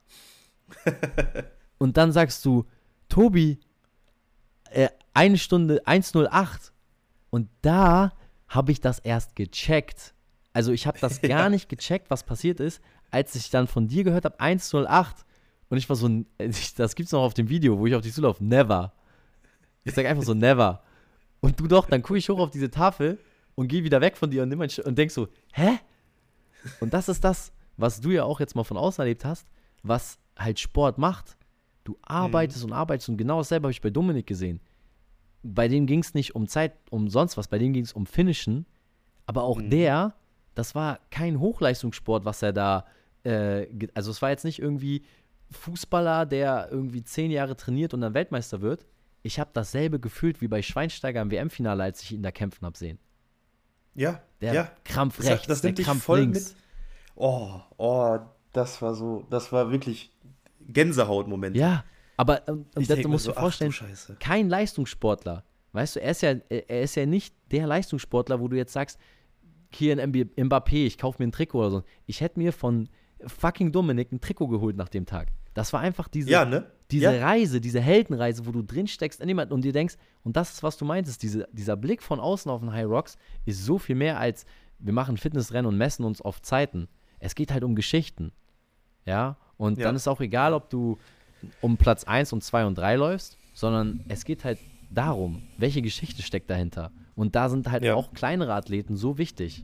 Und dann sagst du, Tobi, äh, eine Stunde eins null acht. Und da habe ich das erst gecheckt. Also ich habe das gar Ja. nicht gecheckt, was passiert ist, als ich dann von dir gehört habe, eins null acht. Und ich war so, das gibt's noch auf dem Video, wo ich auf dich zulaufe, never. Ich sag einfach so, never. Und du doch, dann gucke ich hoch auf diese Tafel und gehe wieder weg von dir und, nimm ein Sch- und denk so, hä? Und das ist das, was du ja auch jetzt mal von außen erlebt hast, was halt Sport macht. Du arbeitest und arbeitest und genau dasselbe habe ich bei Dominik gesehen. Bei dem ging es nicht um Zeit, um sonst was, bei dem ging es um Finishen. Aber auch Mhm. der, das war kein Hochleistungssport, was er da, äh, ge- also es war jetzt nicht irgendwie Fußballer, der irgendwie zehn Jahre trainiert und dann Weltmeister wird. Ich habe dasselbe gefühlt wie bei Schweinsteiger im W M-Finale, als ich ihn da kämpfen habe sehen. Ja, Der ja. Krampf Das, rechts, das der nimmt dich Krampf voll links. mit. Oh, oh, das war so, das war wirklich Gänsehautmoment. Ja, aber ähm, Ich das, denk du mir musst so, dir ach du vorstellen, Scheiße. kein Leistungssportler. Weißt du, er ist ja, er er ist ja nicht der Leistungssportler, wo du jetzt sagst, hier in Mbappé, ich kaufe mir ein Trikot oder so. Ich hätte mir von fucking Dominik ein Trikot geholt nach dem Tag. Das war einfach diese, Ja, ne? diese Ja. Reise, diese Heldenreise, wo du drin steckst in jemand und dir denkst, und das ist, was du meintest, diese, dieser Blick von außen auf den High Rocks ist so viel mehr als, wir machen Fitnessrennen und messen uns auf Zeiten. Es geht halt um Geschichten. Ja, und Ja. dann ist auch egal, ob du um Platz eins und zwei und drei läufst, sondern es geht halt darum, welche Geschichte steckt dahinter. Und da sind halt Ja. auch kleinere Athleten so wichtig.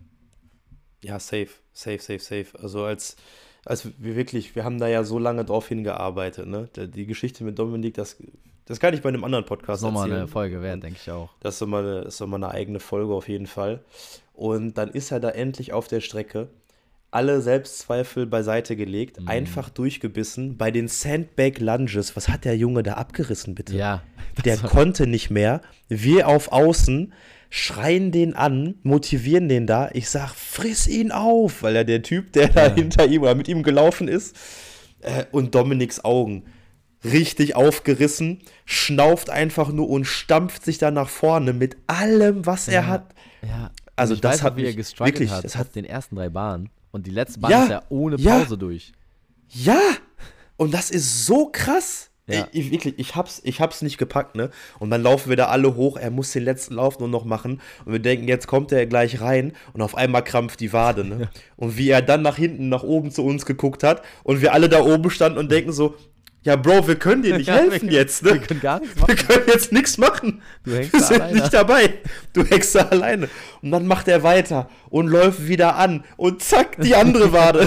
Ja, safe, safe, safe, safe. Also als, als wir wirklich, wir haben da ja so lange drauf hingearbeitet, ne? Die, die Geschichte mit Dominik, das, das kann ich bei einem anderen Das Podcast ist nochmal erzählen. eine Folge wert, Und denke ich auch. Das ist nochmal eine, ist noch mal eine eigene Folge auf jeden Fall. Und dann ist er da endlich auf der Strecke, alle Selbstzweifel beiseite gelegt, Mhm. einfach durchgebissen. Bei den Sandbag Lunges, was hat der Junge da abgerissen, bitte? Ja. Der konnte nicht mehr. Wir auf Außen schreien den an, motivieren den da. Ich sag, friss ihn auf, weil er der Typ, der da Ja. hinter ihm oder mit ihm gelaufen ist. Äh, und Dominiks Augen richtig aufgerissen, schnauft einfach nur und stampft sich dann nach vorne mit allem, was er Ja. hat. Ja. Also Und ich das weiß hat noch, wie er mich gestruggelt wirklich, hat das auf hat- den ersten drei Bahnen. Und die letzte Bahn Ja. ist ja ohne Ja. Pause durch. Ja, und das ist so krass. Ja. Ich, ich, wirklich, ich hab's, ich hab's nicht gepackt, ne? Und dann laufen wir da alle hoch, er muss den letzten Lauf nur noch machen. Und wir denken, jetzt kommt er gleich rein und auf einmal krampft die Wade, ne? Und wie er dann nach hinten, nach oben zu uns geguckt hat und wir alle da oben standen und denken so, ja, Bro, wir können dir nicht Ja, wir helfen können- jetzt, Wir ne? können gar nichts Wir machen. können jetzt nichts machen. Du hängst Wir da sind alleine. nicht dabei. Du hängst da alleine. Und dann macht er weiter und läuft wieder an und zack, die andere Wade.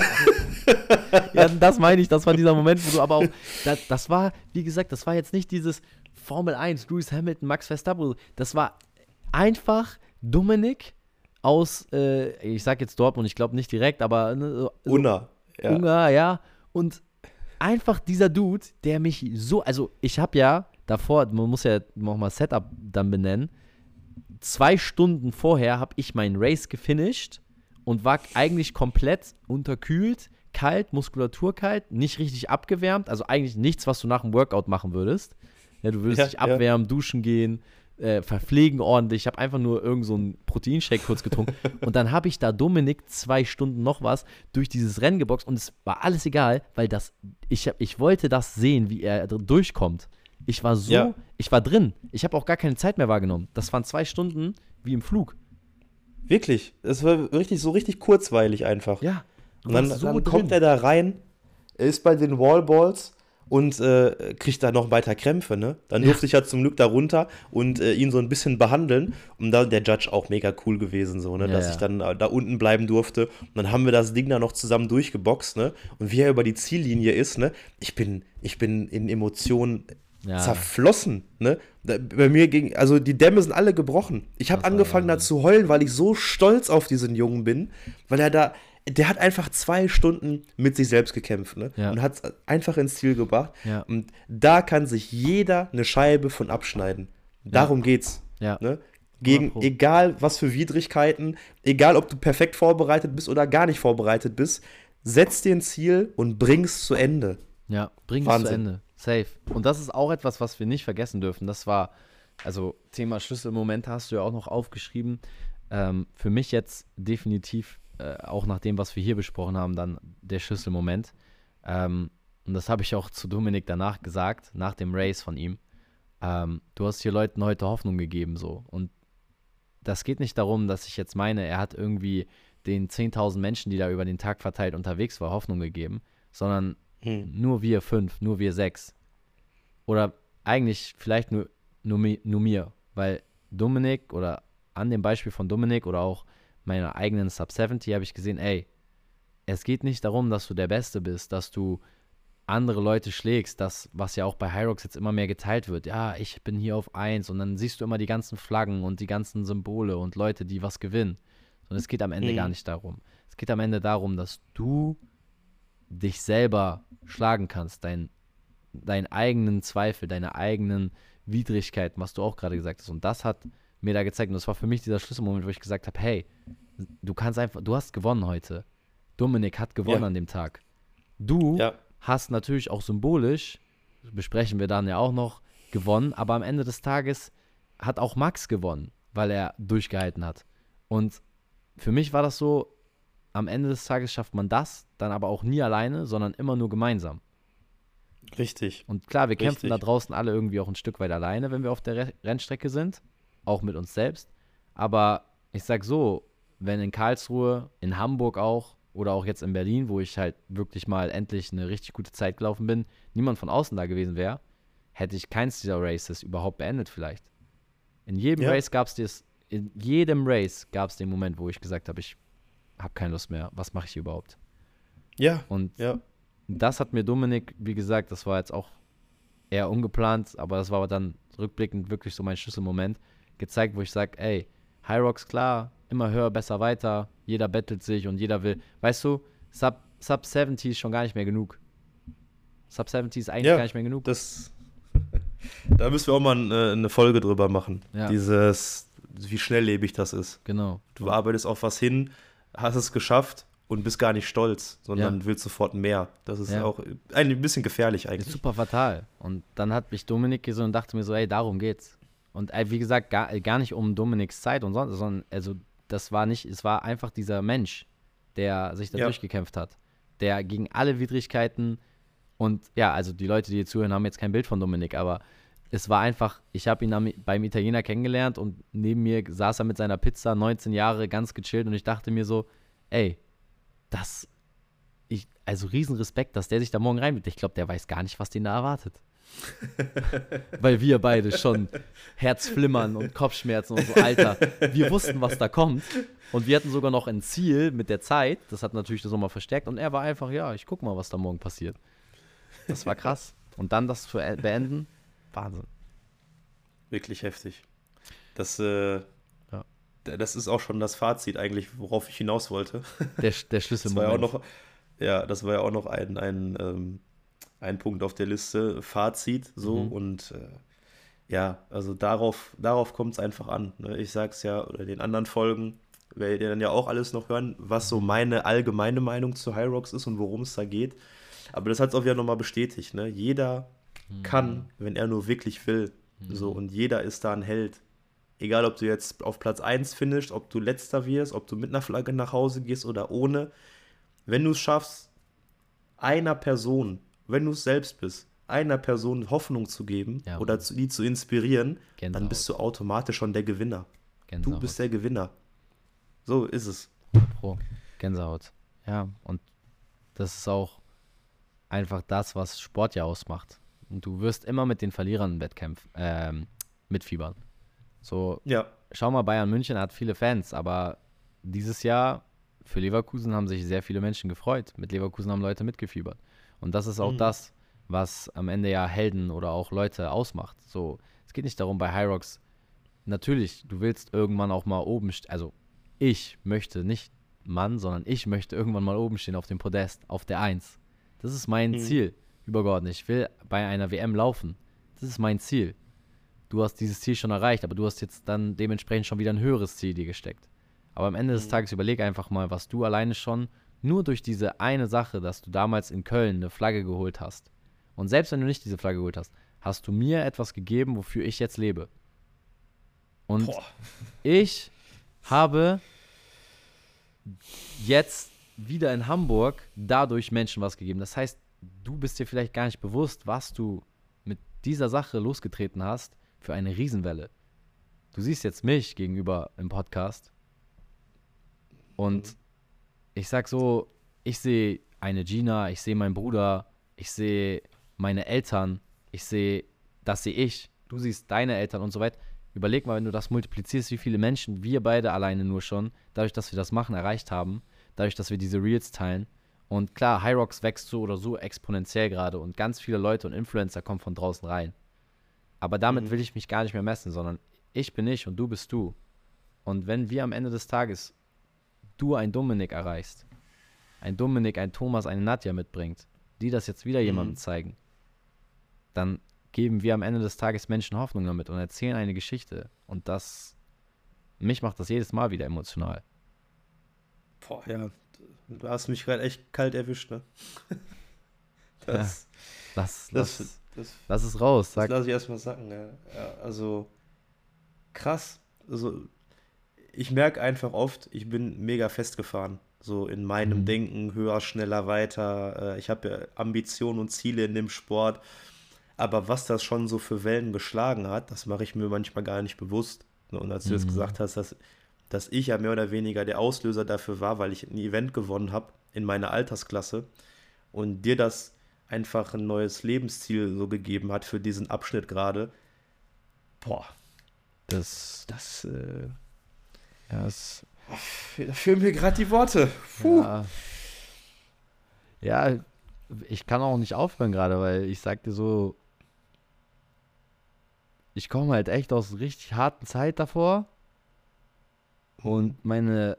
Ja, das meine ich, das war dieser Moment, wo du aber auch, das, das war, wie gesagt, das war jetzt nicht dieses Formel eins, Lewis Hamilton, Max Verstappen, das war einfach Dominik aus, äh, ich sag jetzt Dortmund, ich glaube nicht direkt, aber ne, so, so Unna. Ja. Ungar, ja, und einfach dieser Dude, der mich so, also ich habe ja davor, man muss ja nochmal Setup dann benennen, zwei Stunden vorher habe ich mein Race gefinisht und war eigentlich komplett unterkühlt, kalt, Muskulatur kalt, nicht richtig abgewärmt, also eigentlich nichts, was du nach dem Workout machen würdest. Ja, du würdest Ja, dich ja. abwärmen, duschen gehen, äh, verpflegen ordentlich. Ich habe einfach nur irgend so einen Proteinshake kurz getrunken und dann habe ich da Dominik zwei Stunden noch was durch dieses Rennen geboxt und es war alles egal, weil das, ich, hab, ich wollte das sehen, wie er dr- durchkommt. Ich war so, Ja. ich war drin. Ich habe auch gar keine Zeit mehr wahrgenommen. Das waren zwei Stunden wie im Flug. Wirklich. Es war richtig, so richtig kurzweilig einfach. Ja. du Und dann, warst so dann drin. kommt er da rein, er ist bei den Wallballs und äh, kriegt da noch weiter Krämpfe, ne? Dann Ja. durfte ich ja zum Glück da runter und äh, ihn so ein bisschen behandeln. Und da der Judge auch mega cool gewesen, so, ne? Ja, Dass ja. ich dann äh, da unten bleiben durfte. Und dann haben wir das Ding da noch zusammen durchgeboxt, ne? Und wie er über die Ziellinie ist, ne? Ich bin, ich bin in Emotionen Ja. zerflossen, ne? Da, bei mir ging, also die Dämme sind alle gebrochen. Ich habe Das war angefangen da Wahnsinn. zu heulen, weil ich so stolz auf diesen Jungen bin, weil er da, der hat einfach zwei Stunden mit sich selbst gekämpft, ne? Ja. Und hat es einfach ins Ziel gebracht. Ja. Und da kann sich jeder eine Scheibe von abschneiden. Darum geht's. Ja. Ne? Gegen, Pro. egal was für Widrigkeiten, egal ob du perfekt vorbereitet bist oder gar nicht vorbereitet bist, setz dir ein Ziel und bring's zu Ende. Ja, bring es zu Wahnsinn. Ende. Safe. Und das ist auch etwas, was wir nicht vergessen dürfen. Das war, also Thema Schlüsselmomente hast du ja auch noch aufgeschrieben. Ähm, für mich jetzt definitiv, äh, auch nach dem, was wir hier besprochen haben, dann der Schlüsselmoment. Ähm, und das habe ich auch zu Dominik danach gesagt, nach dem Race von ihm. Ähm, du hast hier Leuten heute Hoffnung gegeben, so. Und das geht nicht darum, dass ich jetzt meine, er hat irgendwie den zehntausend Menschen, die da über den Tag verteilt unterwegs war, Hoffnung gegeben, sondern Hm. nur wir fünf, nur wir sechs. Oder eigentlich vielleicht nur, nur, mi- nur mir, weil Dominik oder an dem Beispiel von Dominik oder auch meiner eigenen Sub siebzig habe ich gesehen, ey, es geht nicht darum, dass du der Beste bist, dass du andere Leute schlägst, das, was ja auch bei Hyrox jetzt immer mehr geteilt wird. Ja, ich bin hier auf eins und dann siehst du immer die ganzen Flaggen und die ganzen Symbole und Leute, die was gewinnen. Und es geht am Ende Mhm. gar nicht darum. Es geht am Ende darum, dass du dich selber schlagen kannst, dein, deinen eigenen Zweifel, deine eigenen Widrigkeiten, was du auch gerade gesagt hast. Und das hat mir da gezeigt, und das war für mich dieser Schlüsselmoment, wo ich gesagt habe, hey, du kannst einfach, du hast gewonnen heute. Dominik hat gewonnen Ja. an dem Tag. Du Ja. hast natürlich auch symbolisch, besprechen wir dann ja auch noch, gewonnen, aber am Ende des Tages hat auch Max gewonnen, weil er durchgehalten hat. Und für mich war das so, am Ende des Tages schafft man das, dann aber auch nie alleine, sondern immer nur gemeinsam. Richtig. Und klar, wir kämpfen Richtig. da draußen alle irgendwie auch ein Stück weit alleine, wenn wir auf der Re- Rennstrecke sind, auch mit uns selbst. Aber ich sag so, wenn in Karlsruhe, in Hamburg auch oder auch jetzt in Berlin, wo ich halt wirklich mal endlich eine richtig gute Zeit gelaufen bin, niemand von außen da gewesen wäre, hätte ich keins dieser Races überhaupt beendet vielleicht. In jedem Ja. Race gab es das, in jedem Race gab es den Moment, wo ich gesagt habe, ich habe keine Lust mehr, was mache ich hier überhaupt? Ja. Und Ja. das hat mir Dominik, wie gesagt, das war jetzt auch eher ungeplant, aber das war dann rückblickend wirklich so mein Schlüsselmoment, gezeigt, wo ich sage, ey, Hyrox, klar, immer höher, besser, weiter, jeder bettelt sich und jeder will, weißt du, Sub, Sub siebzig ist schon gar nicht mehr genug. Sub siebzig ist eigentlich Ja. gar nicht mehr genug. Das, da müssen wir auch mal eine, eine Folge drüber machen. Ja. Dieses, wie schnelllebig das ist. Genau. Du arbeitest auf was hin, hast es geschafft und bist gar nicht stolz, sondern Ja. willst sofort mehr. Das ist Ja. auch ein bisschen gefährlich Ist eigentlich. super fatal. Und dann hat mich Dominik gesehen und dachte mir so, ey, darum geht's. Und ey, wie gesagt, gar, gar nicht um Dominiks Zeit und sonst, sondern also das war nicht, es war einfach dieser Mensch, der sich da Ja. durchgekämpft hat. Der gegen alle Widrigkeiten und ja, also die Leute, die hier zuhören, haben jetzt kein Bild von Dominik, aber es war einfach, ich habe ihn am, beim Italiener kennengelernt und neben mir saß er mit seiner Pizza, neunzehn Jahre, ganz gechillt und ich dachte mir so, ey, das, ich, also riesen Respekt, dass der sich da morgen reinbringt. Ich glaube, der weiß gar nicht, was den da erwartet. Weil wir beide schon Herzflimmern und Kopfschmerzen und so, Alter, wir wussten, was da kommt. Und wir hatten sogar noch ein Ziel mit der Zeit, das hat natürlich das nochmal verstärkt. Und er war einfach, ja, ich guck mal, was da morgen passiert. Das war krass. Und dann das zu e- beenden, Wahnsinn. Wirklich heftig. Das, äh, Ja. d- das ist auch schon das Fazit eigentlich, worauf ich hinaus wollte. Der, der Das war Schlüsselmoment. ja auch noch, ja, das war ja auch noch ein, ein, ähm, ein Punkt auf der Liste, Fazit, so Mhm. und äh, ja, also darauf, darauf kommt es einfach an. Ne? Ich sag's ja, oder in den anderen Folgen, werdet ihr dann ja auch alles noch hören, was so meine allgemeine Meinung zu Hyrox ist und worum es da geht. Aber das hat es auch wieder nochmal bestätigt, ne? Jeder kann, wenn er nur wirklich will. So, und jeder ist da ein Held. Egal, ob du jetzt auf Platz eins finishst, ob du letzter wirst, ob du mit einer Flagge nach Hause gehst oder ohne. Wenn du es schaffst, einer Person, wenn du es selbst bist, einer Person Hoffnung zu geben Ja, oder Mann. zu, die zu inspirieren, Gänsehaut. dann bist du automatisch schon der Gewinner. Gänsehaut. Du bist der Gewinner. So ist es. Pro. Gänsehaut. Ja, und das ist auch einfach das, was Sport ja ausmacht. Und du wirst immer mit den Verlierern Wettkämpfen ähm, mitfiebern. So, Ja, schau mal, Bayern München hat viele Fans, aber dieses Jahr für Leverkusen haben sich sehr viele Menschen gefreut. Mit Leverkusen haben Leute mitgefiebert. Und das ist auch Mhm. das, was am Ende ja Helden oder auch Leute ausmacht. So, es geht nicht darum bei Hyrox, natürlich, du willst irgendwann auch mal oben stehen, also ich möchte nicht Mann, sondern ich möchte irgendwann mal oben stehen auf dem Podest, auf der Eins. Das ist mein Mhm. Ziel, übergeordnet. Ich will bei einer W M laufen. Das ist mein Ziel. Du hast dieses Ziel schon erreicht, aber du hast jetzt dann dementsprechend schon wieder ein höheres Ziel dir gesteckt. Aber am Ende des Mhm. Tages überleg einfach mal, was du alleine schon nur durch diese eine Sache, dass du damals in Köln eine Flagge geholt hast. Und selbst wenn du nicht diese Flagge geholt hast, hast du mir etwas gegeben, wofür ich jetzt lebe. Und Boah. ich habe jetzt wieder in Hamburg dadurch Menschen was gegeben. Das heißt, du bist dir vielleicht gar nicht bewusst, was du mit dieser Sache losgetreten hast für eine Riesenwelle. Du siehst jetzt mich gegenüber im Podcast und Mhm. ich sag so, ich sehe eine Gina, ich sehe meinen Bruder, ich sehe meine Eltern, ich sehe, das sehe ich, du siehst deine Eltern und so weiter. Überleg mal, wenn du das multiplizierst, wie viele Menschen wir beide alleine nur schon, dadurch, dass wir das machen, erreicht haben, dadurch, dass wir diese Reels teilen. Und klar, Hyrox wächst so oder so exponentiell gerade und ganz viele Leute und Influencer kommen von draußen rein. Aber damit Mhm. will ich mich gar nicht mehr messen, sondern ich bin ich und du bist du. Und wenn wir am Ende des Tages du ein Dominik erreichst, ein Dominik, ein Thomas, eine Nadja mitbringt, die das jetzt wieder jemandem Mhm. zeigen, dann geben wir am Ende des Tages Menschen Hoffnung damit und erzählen eine Geschichte. Und das, mich macht das jedes Mal wieder emotional. Boah, ja. Du hast mich gerade echt kalt erwischt, ne? Das, Lass, das, lass, das, lass es raus, das sag. lasse ich erstmal sacken, ja. Ja, also krass. Also ich merke einfach oft, ich bin mega festgefahren. So in meinem Mhm. Denken, höher, schneller, weiter. Äh, Ich habe ja Ambitionen und Ziele in dem Sport. Aber was das schon so für Wellen geschlagen hat, das mache ich mir manchmal gar nicht bewusst. Ne, und als du jetzt Mhm. gesagt hast, dass, dass ich ja mehr oder weniger der Auslöser dafür war, weil ich ein Event gewonnen habe in meiner Altersklasse und dir das einfach ein neues Lebensziel so gegeben hat für diesen Abschnitt gerade. Boah, Das, das, äh, ja, es, da fehlen mir gerade die Worte. Puh. ja, ja, ich kann auch nicht aufhören gerade, weil ich sag dir so, ich komme halt echt aus einer richtig harten Zeit davor Mhm. und meine,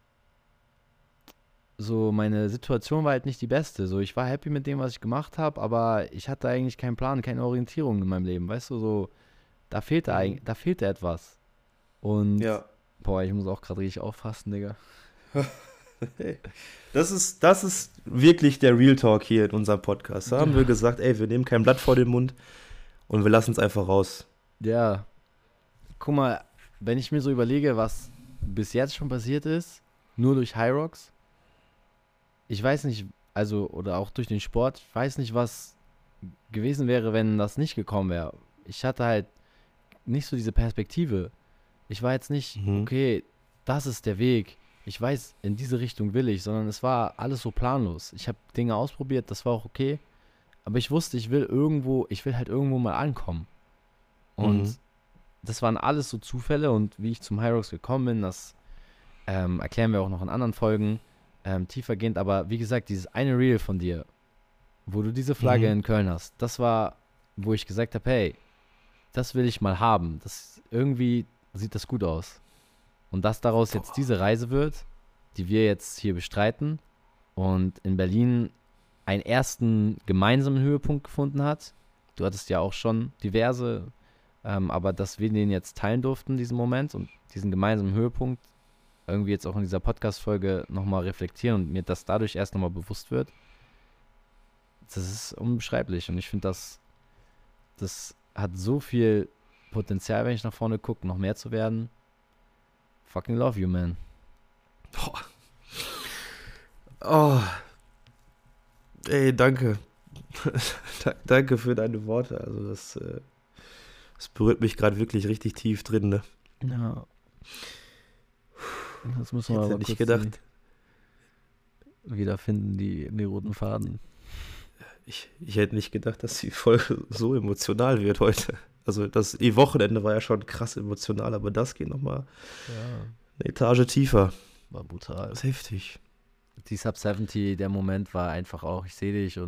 so meine Situation war halt nicht die beste. So, ich war happy mit dem, was ich gemacht habe, aber ich hatte eigentlich keinen Plan, keine Orientierung in meinem Leben. Weißt du, so, da fehlte Mhm. eigentlich, da fehlte etwas. Und, Ja. boah, ich muss auch gerade richtig auffassen, Digga. Hey. Das ist, das ist wirklich der Real Talk hier in unserem Podcast. Da haben wir gesagt, ey, wir nehmen kein Blatt vor den Mund und wir lassen es einfach raus. Ja, guck mal, wenn ich mir so überlege, was bis jetzt schon passiert ist, nur durch Hyrox, ich weiß nicht, also, oder auch durch den Sport, ich weiß nicht, was gewesen wäre, wenn das nicht gekommen wäre. Ich hatte halt nicht so diese Perspektive. Ich war jetzt nicht, Mhm. okay, das ist der Weg. Ich weiß, in diese Richtung will ich, sondern es war alles so planlos. Ich habe Dinge ausprobiert, das war auch okay. Aber ich wusste, ich will irgendwo, ich will halt irgendwo mal ankommen. Mhm. Und das waren alles so Zufälle und wie ich zum Hyrox gekommen bin, das ähm, erklären wir auch noch in anderen Folgen ähm, tiefergehend. Aber wie gesagt, dieses eine Reel von dir, wo du diese Flagge Mhm. in Köln hast, das war, wo ich gesagt habe, hey, das will ich mal haben. Das irgendwie sieht das gut aus. Und dass daraus jetzt Boah. diese Reise wird, die wir jetzt hier bestreiten und in Berlin einen ersten gemeinsamen Höhepunkt gefunden hat. Du hattest ja auch schon diverse, ähm, aber dass wir den jetzt teilen durften, diesen Moment und diesen gemeinsamen Höhepunkt irgendwie jetzt auch in dieser Podcast-Folge nochmal reflektieren und mir das dadurch erst nochmal bewusst wird, das ist unbeschreiblich. Und ich finde, das, das hat so viel Potenzial, wenn ich nach vorne gucke, noch mehr zu werden. Fucking love you, man. Boah. Oh. Ey, danke. Da- danke für deine Worte. Also das, äh, das berührt mich gerade wirklich richtig tief drin. Ne? Ja. Das Ich müssen wir hätte aber nicht kurz gedacht. die, wiederfinden, die, die roten Faden. Ich, ich hätte nicht gedacht, dass die Folge so emotional wird heute. Also das die Wochenende war ja schon krass emotional, aber das geht nochmal Ja, eine Etage tiefer. war brutal. Das ist heftig. Die Sub siebzig, der Moment war einfach auch, ich sehe dich und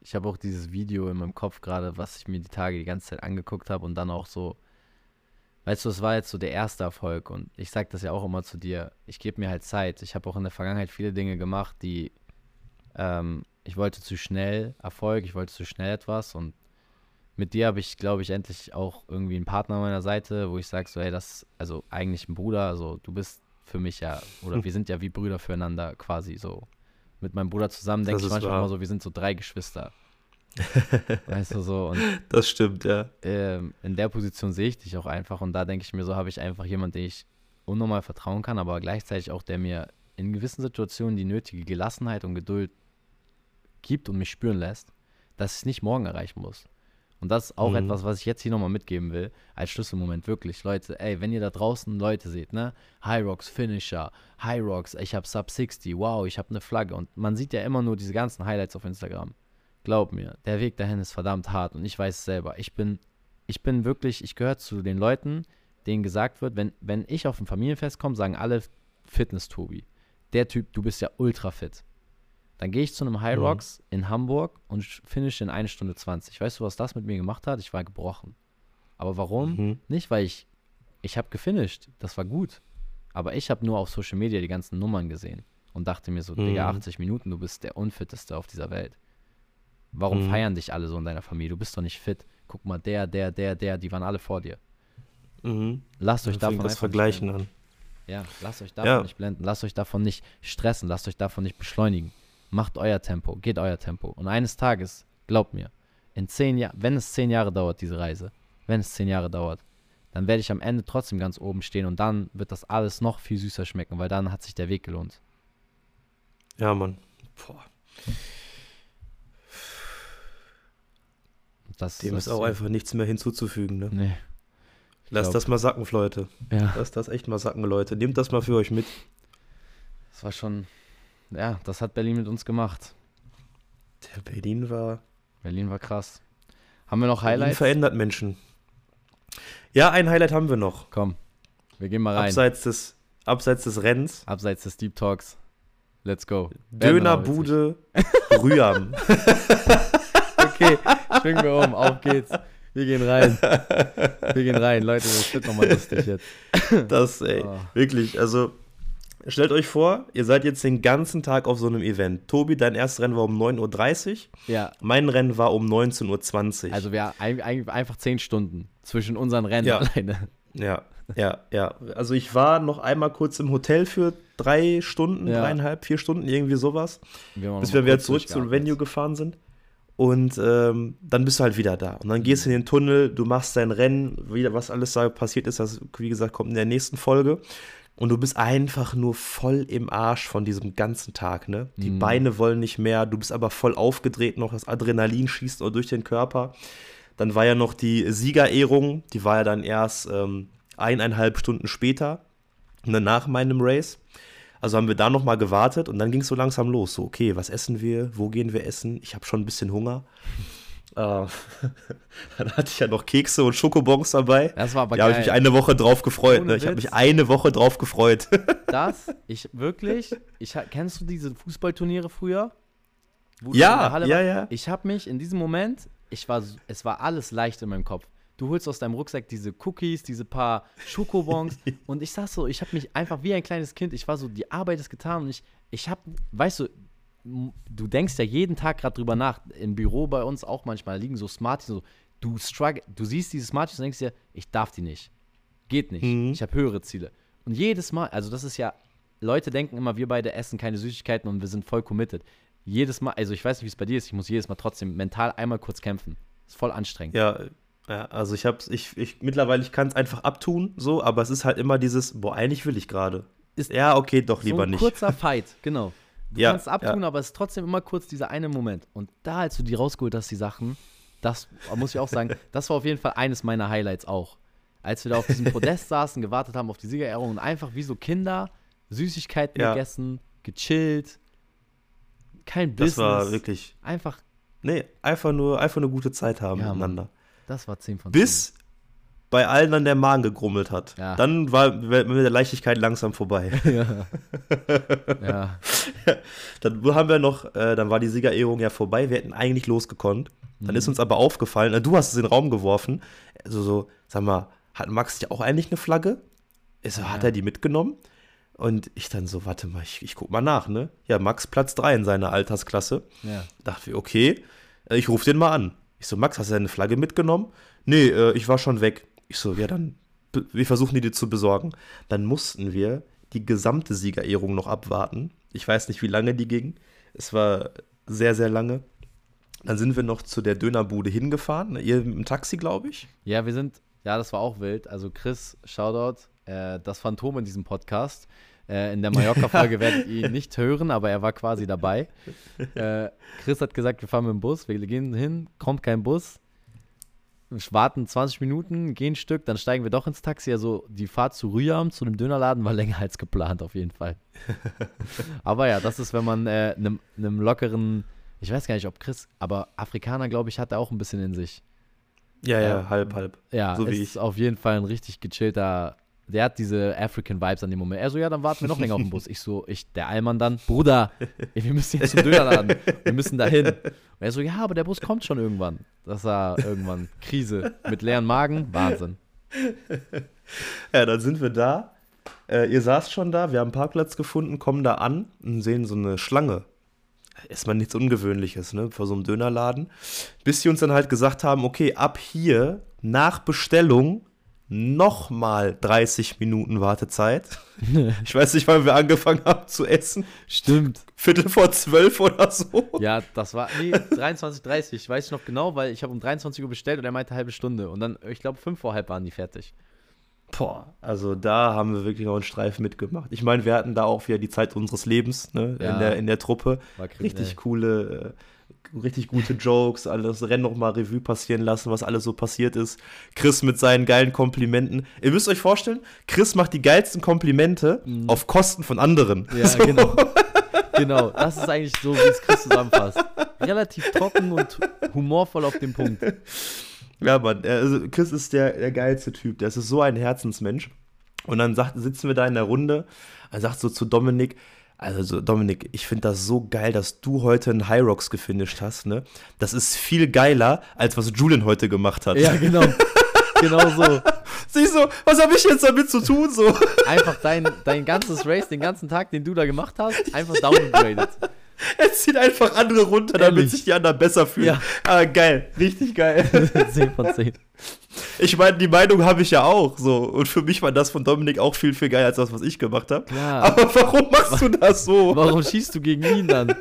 ich habe auch dieses Video in meinem Kopf gerade, was ich mir die Tage die ganze Zeit angeguckt habe und dann auch so, weißt du, es war jetzt so der erste Erfolg und ich sag das ja auch immer zu dir, ich gebe mir halt Zeit. Ich habe auch in der Vergangenheit viele Dinge gemacht, die, ähm, ich wollte zu schnell Erfolg, ich wollte zu schnell etwas und mit dir habe ich, glaube ich, endlich auch irgendwie einen Partner an meiner Seite, wo ich sage so, hey, das, also eigentlich ein Bruder, also du bist für mich ja, oder wir sind ja wie Brüder füreinander quasi so. Mit meinem Bruder zusammen denke Das ich ist manchmal wahr. immer so, wir sind so drei Geschwister. Weißt du so, und Das stimmt, ja. ähm, in der Position sehe ich dich auch einfach und da denke ich mir so, habe ich einfach jemanden, den ich unnormal vertrauen kann, aber gleichzeitig auch, der mir in gewissen Situationen die nötige Gelassenheit und Geduld gibt und mich spüren lässt, dass ich es nicht morgen erreichen muss. Und das ist auch Mhm. etwas, was ich jetzt hier nochmal mitgeben will, als Schlüsselmoment, wirklich. Leute, ey, wenn ihr da draußen Leute seht, ne, Hyrox Finisher, Hyrox, ich habe Sub sechzig, wow, ich habe eine Flagge und man sieht ja immer nur diese ganzen Highlights auf Instagram. Glaub mir, der Weg dahin ist verdammt hart und ich weiß es selber. Ich bin, ich bin wirklich, ich gehöre zu den Leuten, denen gesagt wird, wenn, wenn ich auf ein Familienfest komme, sagen alle Fitness-Tobi. Der Typ, du bist ja ultra fit. Dann gehe ich zu einem High Rocks mhm. in Hamburg und finish in eine Stunde zwanzig. Weißt du, was das mit mir gemacht hat? Ich war gebrochen. Aber warum? Mhm. Nicht, weil ich, ich habe gefinisht. Das war gut. Aber ich habe nur auf Social Media die ganzen Nummern gesehen und dachte mir so, mhm. Digga, achtzig Minuten, du bist der Unfitteste auf dieser Welt. Warum mhm. feiern dich alle so in deiner Familie? Du bist doch nicht fit. Guck mal, der, der, der, der, die waren alle vor dir. Mhm. Lasst euch davon das Vergleichen an. Ja, lasst euch davon ja. nicht blenden. Lasst euch davon nicht stressen. Lasst euch davon nicht beschleunigen. Macht euer Tempo, geht euer Tempo. Und eines Tages, glaubt mir, in zehn Jahren, wenn es zehn Jahre dauert, diese Reise, wenn es zehn Jahre dauert, dann werde ich am Ende trotzdem ganz oben stehen und dann wird das alles noch viel süßer schmecken, weil dann hat sich der Weg gelohnt. Ja, Mann. Boah. Das, Dem das ist auch so einfach nichts mehr hinzuzufügen, ne? Nee. Lasst glaub, das mal sacken, Leute. Ja. Lasst das echt mal sacken, Leute. Nehmt das mal für euch mit. Das war schon... Ja, das hat Berlin mit uns gemacht. Der Berlin war... Berlin war krass. Haben wir noch Berlin Highlights? verändert Menschen. Ja, ein Highlight haben wir noch. Komm, wir gehen mal rein. Abseits des, abseits des Rennens. Abseits des Deep Talks. Let's go. Dönerbude Rüham. Okay, schwingen wir um. Auf geht's. Wir gehen rein. Wir gehen rein. Leute, das wird nochmal lustig jetzt. Das, ey, oh. wirklich, also... Stellt euch vor, ihr seid jetzt den ganzen Tag auf so einem Event. Tobi, dein erstes Rennen war um neun Uhr dreißig. Ja. Mein Rennen war um neunzehn Uhr zwanzig. Also wir haben einfach zehn Stunden zwischen unseren Rennen ja. alleine. Ja, ja, ja. Also ich war noch einmal kurz im Hotel für drei Stunden, ja. dreieinhalb, vier Stunden, irgendwie sowas. Wir bis wir wieder zurück zum Venue gefahren sind. Und ähm, dann bist du halt wieder da. Und dann gehst du in den Tunnel, du machst dein Rennen, wieder was alles da passiert ist, das, wie gesagt, kommt in der nächsten Folge. Und du bist einfach nur voll im Arsch von diesem ganzen Tag, ne? Die mm. Beine wollen nicht mehr, du bist aber voll aufgedreht noch, das Adrenalin schießt durch den Körper. Dann war ja noch die Siegerehrung, die war ja dann erst ähm, eineinhalb Stunden später, ne, nach meinem Race. Also haben wir da nochmal gewartet und dann ging es so langsam los. So, okay, was essen wir? Wo gehen wir essen? Ich habe schon ein bisschen Hunger. Uh, dann hatte ich ja noch Kekse und Schokobons dabei. Das war aber ja, geil. Da habe ich mich eine Woche drauf gefreut. Ne? Ich habe mich eine Woche drauf gefreut. Das, ich wirklich, ich, kennst du diese Fußballturniere früher? Wo ja, ja, war? ja. Ich habe mich in diesem Moment, ich war, es war alles leicht in meinem Kopf. Du holst aus deinem Rucksack diese Cookies, diese paar Schokobons und ich sag so, ich habe mich einfach wie ein kleines Kind, ich war so, die Arbeit ist getan und ich, ich habe, weißt du, du denkst ja jeden Tag gerade drüber nach, im Büro bei uns auch manchmal liegen so Smarties, so, du struggle, du siehst diese Smarties und denkst dir, ich darf die nicht, geht nicht, mhm. ich habe höhere Ziele. Und jedes Mal, also das ist ja, Leute denken immer, wir beide essen keine Süßigkeiten und wir sind voll committed. Jedes Mal, also ich weiß nicht, wie es bei dir ist, ich muss jedes Mal trotzdem mental einmal kurz kämpfen. Ist voll anstrengend. Ja, ja also ich hab's, ich, ich mittlerweile, ich kann es einfach abtun, so, aber es ist halt immer dieses, boah, eigentlich will ich gerade. Ist, ja, okay, doch, lieber nicht. So ein kurzer Fight, genau. Du ja, kannst abtun, ja. aber es ist trotzdem immer kurz dieser eine Moment. Und da, als du die rausgeholt hast, die Sachen, das muss ich auch sagen, das war auf jeden Fall eines meiner Highlights auch. Als wir da auf diesem Podest saßen, gewartet haben auf die Siegerehrung und einfach wie so Kinder Süßigkeiten ja. gegessen, gechillt, kein Business. Das war wirklich, einfach, nee, einfach nur, einfach eine gute Zeit haben ja, miteinander. Mann, das war zehn von zehn. Bis, bei allen dann der Magen gegrummelt hat. Ja. Dann war mit der Leichtigkeit langsam vorbei. Ja. ja. Dann haben wir noch, äh, dann war die Siegerehrung ja vorbei, wir hätten eigentlich losgekonnt. Dann Mhm. ist uns aber aufgefallen, äh, du hast es in den Raum geworfen, also so, sag mal, hat Max ja auch eigentlich eine Flagge? Ich so, hat Ja. er die mitgenommen? Und ich dann so, warte mal, ich, ich guck mal nach, ne? Ja, Max Platz drei in seiner Altersklasse. Ja. Dachte wir, okay, äh, ich rufe den mal an. Ich so, Max, hast du deine Flagge mitgenommen? Nee, äh, ich war schon weg. Ich so, ja, dann, be- wir versuchen die dir zu besorgen. Dann mussten wir die gesamte Siegerehrung noch abwarten. Ich weiß nicht, wie lange die ging. Es war sehr, sehr lange. Dann sind wir noch zu der Dönerbude hingefahren. Ihr mit dem Taxi, glaube ich. Ja, wir sind, ja, das war auch wild. Also Chris, Shoutout, äh, das Phantom in diesem Podcast. Äh, in der Mallorca-Folge werdet ihr ihn nicht hören, aber er war quasi dabei. Äh, Chris hat gesagt, wir fahren mit dem Bus, wir gehen hin, kommt kein Bus. Wir warten zwanzig Minuten, gehen ein Stück, dann steigen wir doch ins Taxi. Also die Fahrt zu Rüyam, zu dem Dönerladen, war länger als geplant auf jeden Fall. Aber ja, das ist, wenn man äh, einem, einem lockeren, ich weiß gar nicht, ob Chris, aber Afrikaner, glaube ich, hat er auch ein bisschen in sich. Ja, ja, Ja. halb, halb. Ja, So wie ist ich. auf jeden Fall ein richtig gechillter, der hat diese African Vibes an dem Moment. Er so, ja, dann warten wir noch länger auf den Bus. Ich so, ich, der Allmann dann, Bruder, ey, wir müssen jetzt zum Dönerladen, wir müssen da hin. Und er so, ja, aber der Bus kommt schon irgendwann. Das war irgendwann Krise. Mit leeren Magen, Wahnsinn. Ja, dann sind wir da. Äh, ihr saßt schon da, wir haben einen Parkplatz gefunden, kommen da an und sehen so eine Schlange. Ist mal nichts Ungewöhnliches, ne, vor so einem Dönerladen. Bis sie uns dann halt gesagt haben, okay, ab hier, nach Bestellung, nochmal dreißig Minuten Wartezeit. Ich weiß nicht, wann wir angefangen haben zu essen. Stimmt. Viertel vor zwölf oder so. Ja, das war, nee, dreiundzwanzig Uhr dreißig, weiß ich noch genau, weil ich habe um dreiundzwanzig Uhr bestellt und er meinte halbe Stunde. Und dann, ich glaube, fünf vor halb waren die fertig. Boah, also da haben wir wirklich noch einen Streifen mitgemacht. Ich meine, wir hatten da auch wieder die Zeit unseres Lebens, ne, Ja. in, der, in der Truppe. War kriminell. Richtig coole, äh, richtig gute Jokes, alles Rennen noch mal Revue passieren lassen, was alles so passiert ist. Chris mit seinen geilen Komplimenten. Ihr müsst euch vorstellen, Chris macht die geilsten Komplimente Mhm. auf Kosten von anderen. Ja, So. genau. Genau, das ist eigentlich so, wie es Chris zusammenfasst. Relativ trocken und humorvoll auf den Punkt. Ja, Mann, also Chris ist der, der geilste Typ. Der ist so ein Herzensmensch. Und dann sagt, sitzen wir da in der Runde. Er sagt so zu Dominik, also so, Dominik, ich finde das so geil, dass du heute einen High Rocks gefinisht hast, ne? Das ist viel geiler, als was Julian heute gemacht hat. Ja, genau. Genau so. Sie so, was habe ich jetzt damit zu tun? So. Einfach dein, dein ganzes Race, den ganzen Tag, den du da gemacht hast, einfach downgegradet. Er zieht einfach andere runter, damit Ehrlich? sich die anderen besser fühlen. Ja. Ah, geil, richtig geil. zehn von zehn. Ich meine, die Meinung habe ich ja auch. So. Und für mich war das von Dominik auch viel, viel geiler als das, was ich gemacht habe. Klar. Aber warum machst du das so? Warum schießt du gegen ihn dann?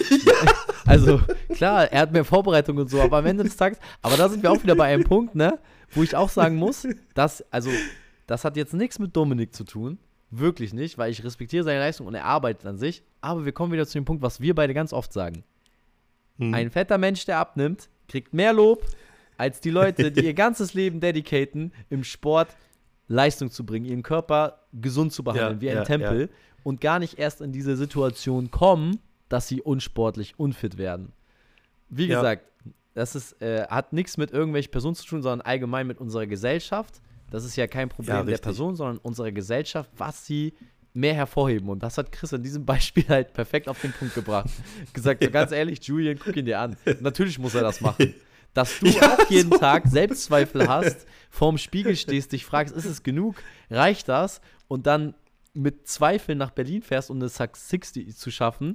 Also, klar, er hat mehr Vorbereitung und so, aber am Ende des Tages, aber da sind wir auch wieder bei einem Punkt, ne, wo ich auch sagen muss, dass, also, das hat jetzt nichts mit Dominik zu tun, wirklich nicht, weil ich respektiere seine Leistung und er arbeitet an sich, aber wir kommen wieder zu dem Punkt, was wir beide ganz oft sagen. Hm. Ein fetter Mensch, der abnimmt, kriegt mehr Lob, als die Leute, die ihr ganzes Leben dedicaten, im Sport Leistung zu bringen, ihren Körper gesund zu behandeln, Ja, wie ein ja, Tempel, ja. und gar nicht erst in diese Situation kommen, dass sie unsportlich, unfit werden. Wie Ja. gesagt, das ist, äh, hat nichts mit irgendwelchen Personen zu tun, sondern allgemein mit unserer Gesellschaft. Das ist ja kein Problem Ja, der richtig. Person, sondern unserer Gesellschaft, was sie mehr hervorheben. Und das hat Chris in diesem Beispiel halt perfekt auf den Punkt gebracht. Gesagt, so ganz ehrlich, Julian, guck ihn dir an. Natürlich muss er das machen. Dass du Ja, auch jeden so. Tag Selbstzweifel hast, vorm Spiegel stehst, dich fragst, ist es genug? Reicht das? Und dann mit Zweifeln nach Berlin fährst, um eine Sub sechzig zu schaffen,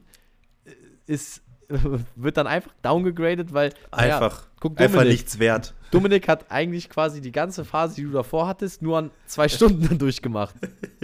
ist, wird dann einfach downgegradet, weil naja, Einfach, guck, einfach Dominik. nichts wert. Dominik hat eigentlich quasi die ganze Phase, die du davor hattest, nur an zwei Stunden dann durchgemacht.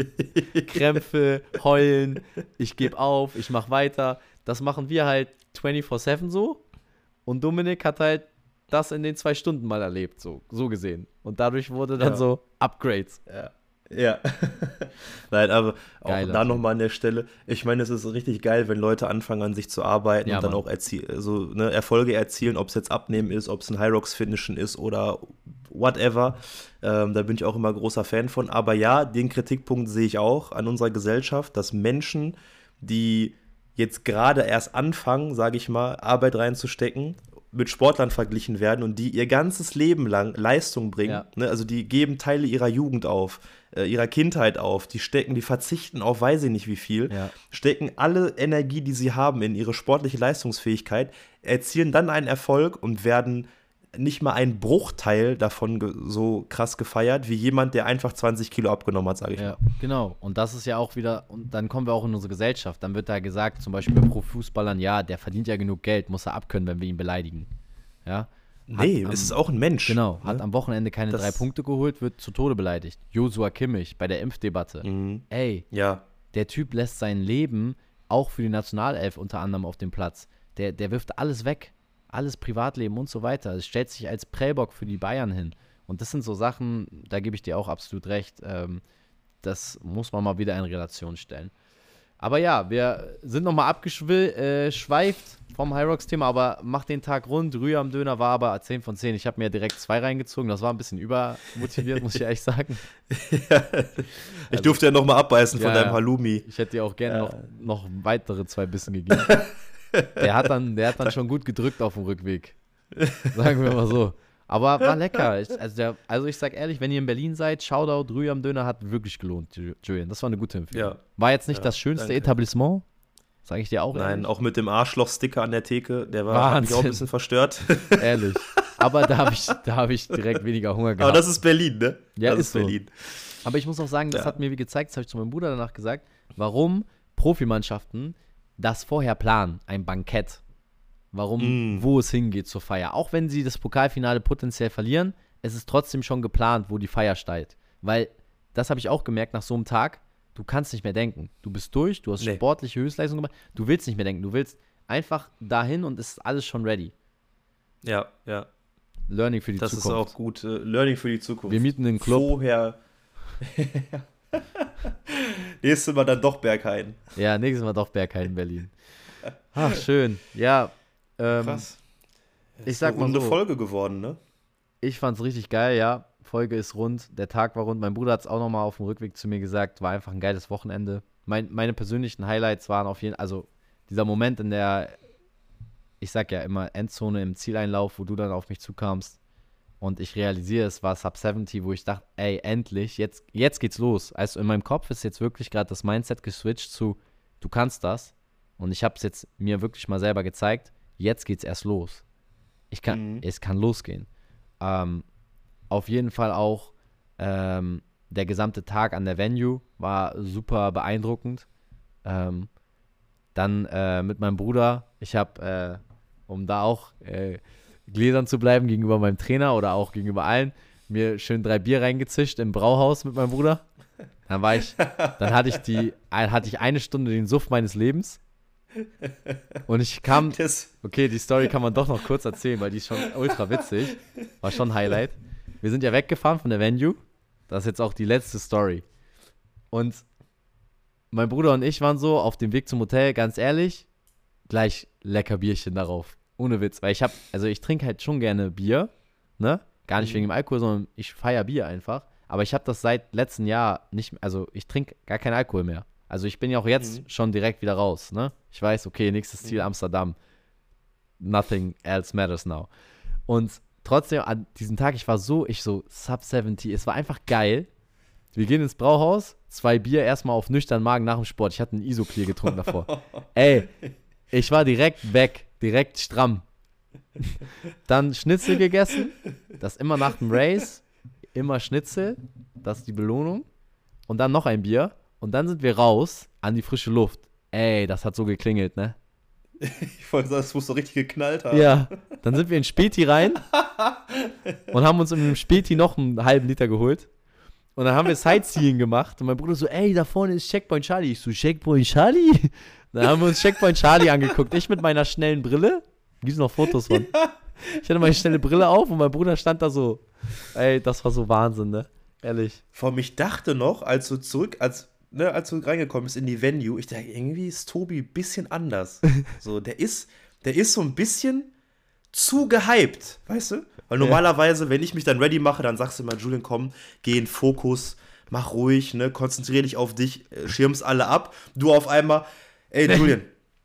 Krämpfe, heulen, ich gebe auf, ich mache weiter. Das machen wir halt vierundzwanzig sieben so. Und Dominik hat halt das in den zwei Stunden mal erlebt, so, so gesehen. Und dadurch wurde dann Ja. so Upgrades. Ja. Ja. Nein, aber auch Geiler da Typ. nochmal an der Stelle. Ich meine, es ist richtig geil, wenn Leute anfangen, an sich zu arbeiten Ja, und dann Mann. auch erzie so, ne, Erfolge erzielen, ob es jetzt Abnehmen ist, ob es ein High Rocks Finishen ist oder whatever. Ähm, da bin ich auch immer großer Fan von. Aber ja, den Kritikpunkt sehe ich auch an unserer Gesellschaft, dass Menschen, die jetzt gerade erst anfangen, sage ich mal, Arbeit reinzustecken mit Sportlern verglichen werden und die ihr ganzes Leben lang Leistung bringen. Ja. Ne? Also die geben Teile ihrer Jugend auf, äh, ihrer Kindheit auf, die stecken, die verzichten auf weiß ich nicht wie viel, Ja. stecken alle Energie, die sie haben, in ihre sportliche Leistungsfähigkeit, erzielen dann einen Erfolg und werden nicht mal ein Bruchteil davon ge- so krass gefeiert, wie jemand, der einfach zwanzig Kilo abgenommen hat, sage ich Ja, mal. genau. Und das ist ja auch wieder, und dann kommen wir auch in unsere Gesellschaft. Dann wird da gesagt, zum Beispiel bei Pro-Fußballern, ja, der verdient ja genug Geld, muss er abkönnen, wenn wir ihn beleidigen. Ja. Nee, Hat es am- ist auch ein Mensch. Genau, ne? hat am Wochenende keine Das- drei Punkte geholt, wird zu Tode beleidigt. Joshua Kimmich bei der Impfdebatte. Mhm. Ey, Ja, der Typ lässt sein Leben auch für die Nationalelf unter anderem auf den Platz. Der, der wirft alles weg. Alles Privatleben und so weiter. Es stellt sich als Prellbock für die Bayern hin. Und das sind so Sachen, da gebe ich dir auch absolut recht, ähm, das muss man mal wieder in Relation stellen. Aber ja, wir sind nochmal abgeschweift vom High Rocks-Thema, aber macht den Tag rund. Rühe am Döner war aber zehn von zehn. Ich habe mir direkt zwei reingezogen. Das war ein bisschen übermotiviert, muss ich ehrlich sagen. ich durfte ja noch mal abbeißen Ja, von deinem ja. Halloumi. Ich hätte dir auch gerne Ja. noch, noch weitere zwei Bissen gegeben. Der hat dann, der hat dann schon gut gedrückt auf dem Rückweg. Sagen wir mal so. Aber war lecker. Ich, also, der, also ich sag ehrlich, wenn ihr in Berlin seid, Shoutout, Rühe am Döner hat wirklich gelohnt, Ju- Julian. Das war eine gute Empfehlung. Ja. War jetzt nicht Ja, das schönste danke. Etablissement, sage ich dir auch Nein, ehrlich. auch mit dem Arschloch-Sticker an der Theke, der war hat mich auch ein Wahnsinn. bisschen verstört. Ehrlich. Aber da habe ich, da hab ich direkt weniger Hunger gehabt. Aber das ist Berlin, ne? Ja, das ist so. Berlin. Aber ich muss auch sagen, das Ja. hat mir wie gezeigt, das habe ich zu meinem Bruder danach gesagt, warum Profimannschaften das vorher planen, ein Bankett. Warum, Mm. wo es hingeht zur Feier. Auch wenn sie das Pokalfinale potenziell verlieren, es ist trotzdem schon geplant, wo die Feier steigt. Weil, das habe ich auch gemerkt nach so einem Tag, du kannst nicht mehr denken. Du bist durch, du hast Nee. sportliche Höchstleistung gemacht, du willst nicht mehr denken. Du willst einfach dahin und es ist alles schon ready. Ja, ja. Learning für die Das Zukunft. ist auch gut. Äh, Learning für die Zukunft. Wir mieten einen Club. Vorher. Nächstes Mal dann doch Berghain. Ja, nächstes Mal doch Berghain in Berlin. Ach, schön. Ja, ähm, Krass. ich sag Eine mal runde so, Folge geworden, ne? ich fand's richtig geil, ja. Folge ist rund, der Tag war rund. Mein Bruder hat's auch nochmal auf dem Rückweg zu mir gesagt, war einfach ein geiles Wochenende. Mein, meine persönlichen Highlights waren auf jeden Fall, also dieser Moment in der, ich sag ja immer, Endzone im Zieleinlauf, wo du dann auf mich zukamst und ich realisiere, es war Sub siebzig, wo ich dachte, ey, endlich, jetzt, jetzt geht's los. Also in meinem Kopf ist jetzt wirklich gerade das Mindset geswitcht zu, du kannst das. Und ich habe es jetzt mir wirklich mal selber gezeigt, jetzt geht's erst los. Ich kann, Mhm. es kann losgehen. Ähm, auf jeden Fall auch ähm, der gesamte Tag an der Venue war super beeindruckend. Ähm, dann äh, mit meinem Bruder, ich habe, äh, um da auch äh, gläsern zu bleiben gegenüber meinem Trainer oder auch gegenüber allen, mir schön drei Bier reingezischt im Brauhaus mit meinem Bruder. Dann war ich, dann hatte ich die, hatte ich eine Stunde den Suff meines Lebens. Und ich kam, Das, okay, die Story kann man doch noch kurz erzählen, weil die ist schon ultra witzig. War schon ein Highlight. Wir sind ja weggefahren von der Venue. Das ist jetzt auch die letzte Story. Und mein Bruder und ich waren so auf dem Weg zum Hotel, ganz ehrlich, gleich lecker Bierchen darauf. Ohne Witz. Weil ich hab, also ich trinke halt schon gerne Bier, ne? Gar nicht Mhm. wegen dem Alkohol, sondern ich feiere Bier einfach. Aber ich habe das seit letztem Jahr nicht, also ich trinke gar keinen Alkohol mehr. Also ich bin ja auch jetzt Mhm. schon direkt wieder raus, ne? Ich weiß, okay, nächstes Ziel Mhm. Amsterdam. Nothing else matters now. Und trotzdem an diesem Tag, ich war so, ich so Sub siebzig, es war einfach geil. Wir gehen ins Brauhaus, zwei Bier erstmal auf nüchternen Magen nach dem Sport. Ich hatte einen Isoclear getrunken davor. Ey, ich war direkt weg, direkt stramm. Dann Schnitzel gegessen, das immer nach dem Race, immer Schnitzel, das ist die Belohnung. Und dann noch ein Bier und dann sind wir raus an die frische Luft. Ey, das hat so geklingelt, ne? ich wollte sagen, das muss so richtig geknallt haben. Ja, dann sind wir in Späti rein und haben uns in dem Späti noch einen halben Liter geholt. Und dann haben wir Sightseeing gemacht und mein Bruder so, ey, da vorne ist Checkpoint Charlie. Ich so, Checkpoint Charlie? Dann haben wir uns Checkpoint Charlie angeguckt. Ich mit meiner schnellen Brille. Gibt es noch Fotos von? Ich hatte meine schnelle Brille auf und mein Bruder stand da so. Ey, das war so Wahnsinn, ne? Ehrlich. Vor allem, ich dachte noch, als du zurück, als, ne, als du reingekommen bist in die Venue, ich dachte, irgendwie ist Tobi ein bisschen anders. So, der ist, der ist so ein bisschen zu gehypt, weißt du? Weil normalerweise, wenn ich mich dann ready mache, dann sagst du immer, Julian, komm, geh in Fokus, mach ruhig, ne, konzentrier dich auf dich, äh, schirm's alle ab. Du auf einmal, ey, Julian,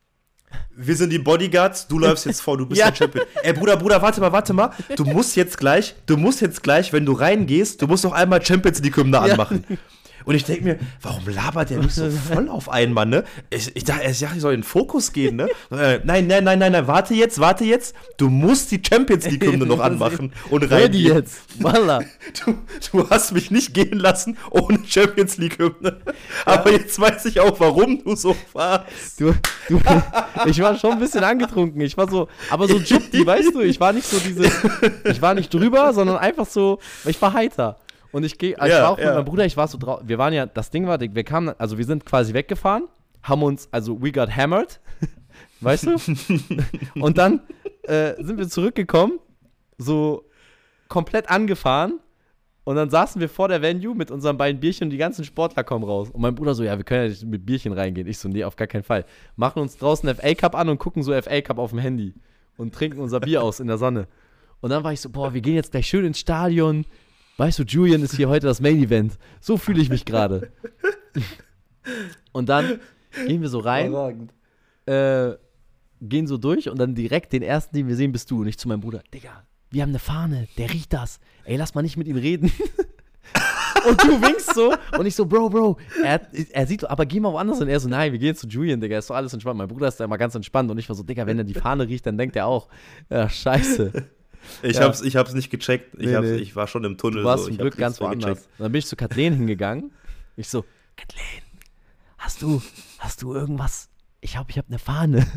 wir sind die Bodyguards, du läufst jetzt vor, du bist Ja. der Champion. Ey, Bruder, Bruder, warte mal, warte mal. Du musst jetzt gleich, du musst jetzt gleich, wenn du reingehst, du musst noch einmal Champions League-Hymne Ja. anmachen. Und ich denke mir, warum labert der nicht so voll auf einmal, ne? Ich, ich dachte, ich dachte, ich soll in den Fokus gehen, ne? Äh, nein, nein, nein, nein, nein, warte jetzt, warte jetzt. Du musst die Champions League-Hymne noch anmachen und Hör die reingehen. jetzt. Wallah. Du, du hast mich nicht gehen lassen ohne Champions League-Hymne. Aber jetzt weiß ich auch, warum du so warst. Du, du, ich war schon ein bisschen angetrunken. Ich war so, aber so Jupti, weißt du, ich war nicht so diese, ich war nicht drüber, sondern einfach so, ich war heiter. Und ich gehe, also ich Ja, war auch ja. mit meinem Bruder, ich war so draußen, wir waren ja, das Ding war, wir kamen, also wir sind quasi weggefahren, haben uns, also we got hammered, weißt du? Und dann äh, sind wir zurückgekommen, so komplett angefahren. Und dann saßen wir vor der Venue mit unseren beiden Bierchen und die ganzen Sportler kommen raus. Und mein Bruder so, ja, wir können ja nicht mit Bierchen reingehen. Ich so, nee, auf gar keinen Fall. Machen uns draußen F A Cup an und gucken so F A Cup auf dem Handy. Und trinken unser Bier aus in der Sonne. Und dann war ich so, boah, wir gehen jetzt gleich schön ins Stadion. Weißt du, Julian ist hier heute das Main Event. So fühle ich mich gerade. Und dann gehen wir so rein, äh, gehen so durch und dann direkt den ersten, den wir sehen, bist du. Und ich zu meinem Bruder, Digga, wir haben eine Fahne, der riecht das. Ey, lass mal nicht mit ihm reden. Und du winkst so und ich so, Bro, Bro, er, er sieht, aber geh mal woanders hin. Er so, nein, wir gehen zu Julian, Digga, ist doch alles entspannt. Mein Bruder ist da immer ganz entspannt und ich war so, Digga, wenn er die Fahne riecht, dann denkt er auch, ja, scheiße. Ich, Ja. hab's, ich hab's nicht gecheckt. Ich, Nee, hab's, nee. ich war schon im Tunnel. Du warst so. zum Ich Glück hab's ganz nichts mehr woanders. gecheckt. Und dann bin ich zu Kathleen hingegangen. Ich so, Kathleen, hast du, hast du irgendwas? Ich glaube, ich habe eine Fahne.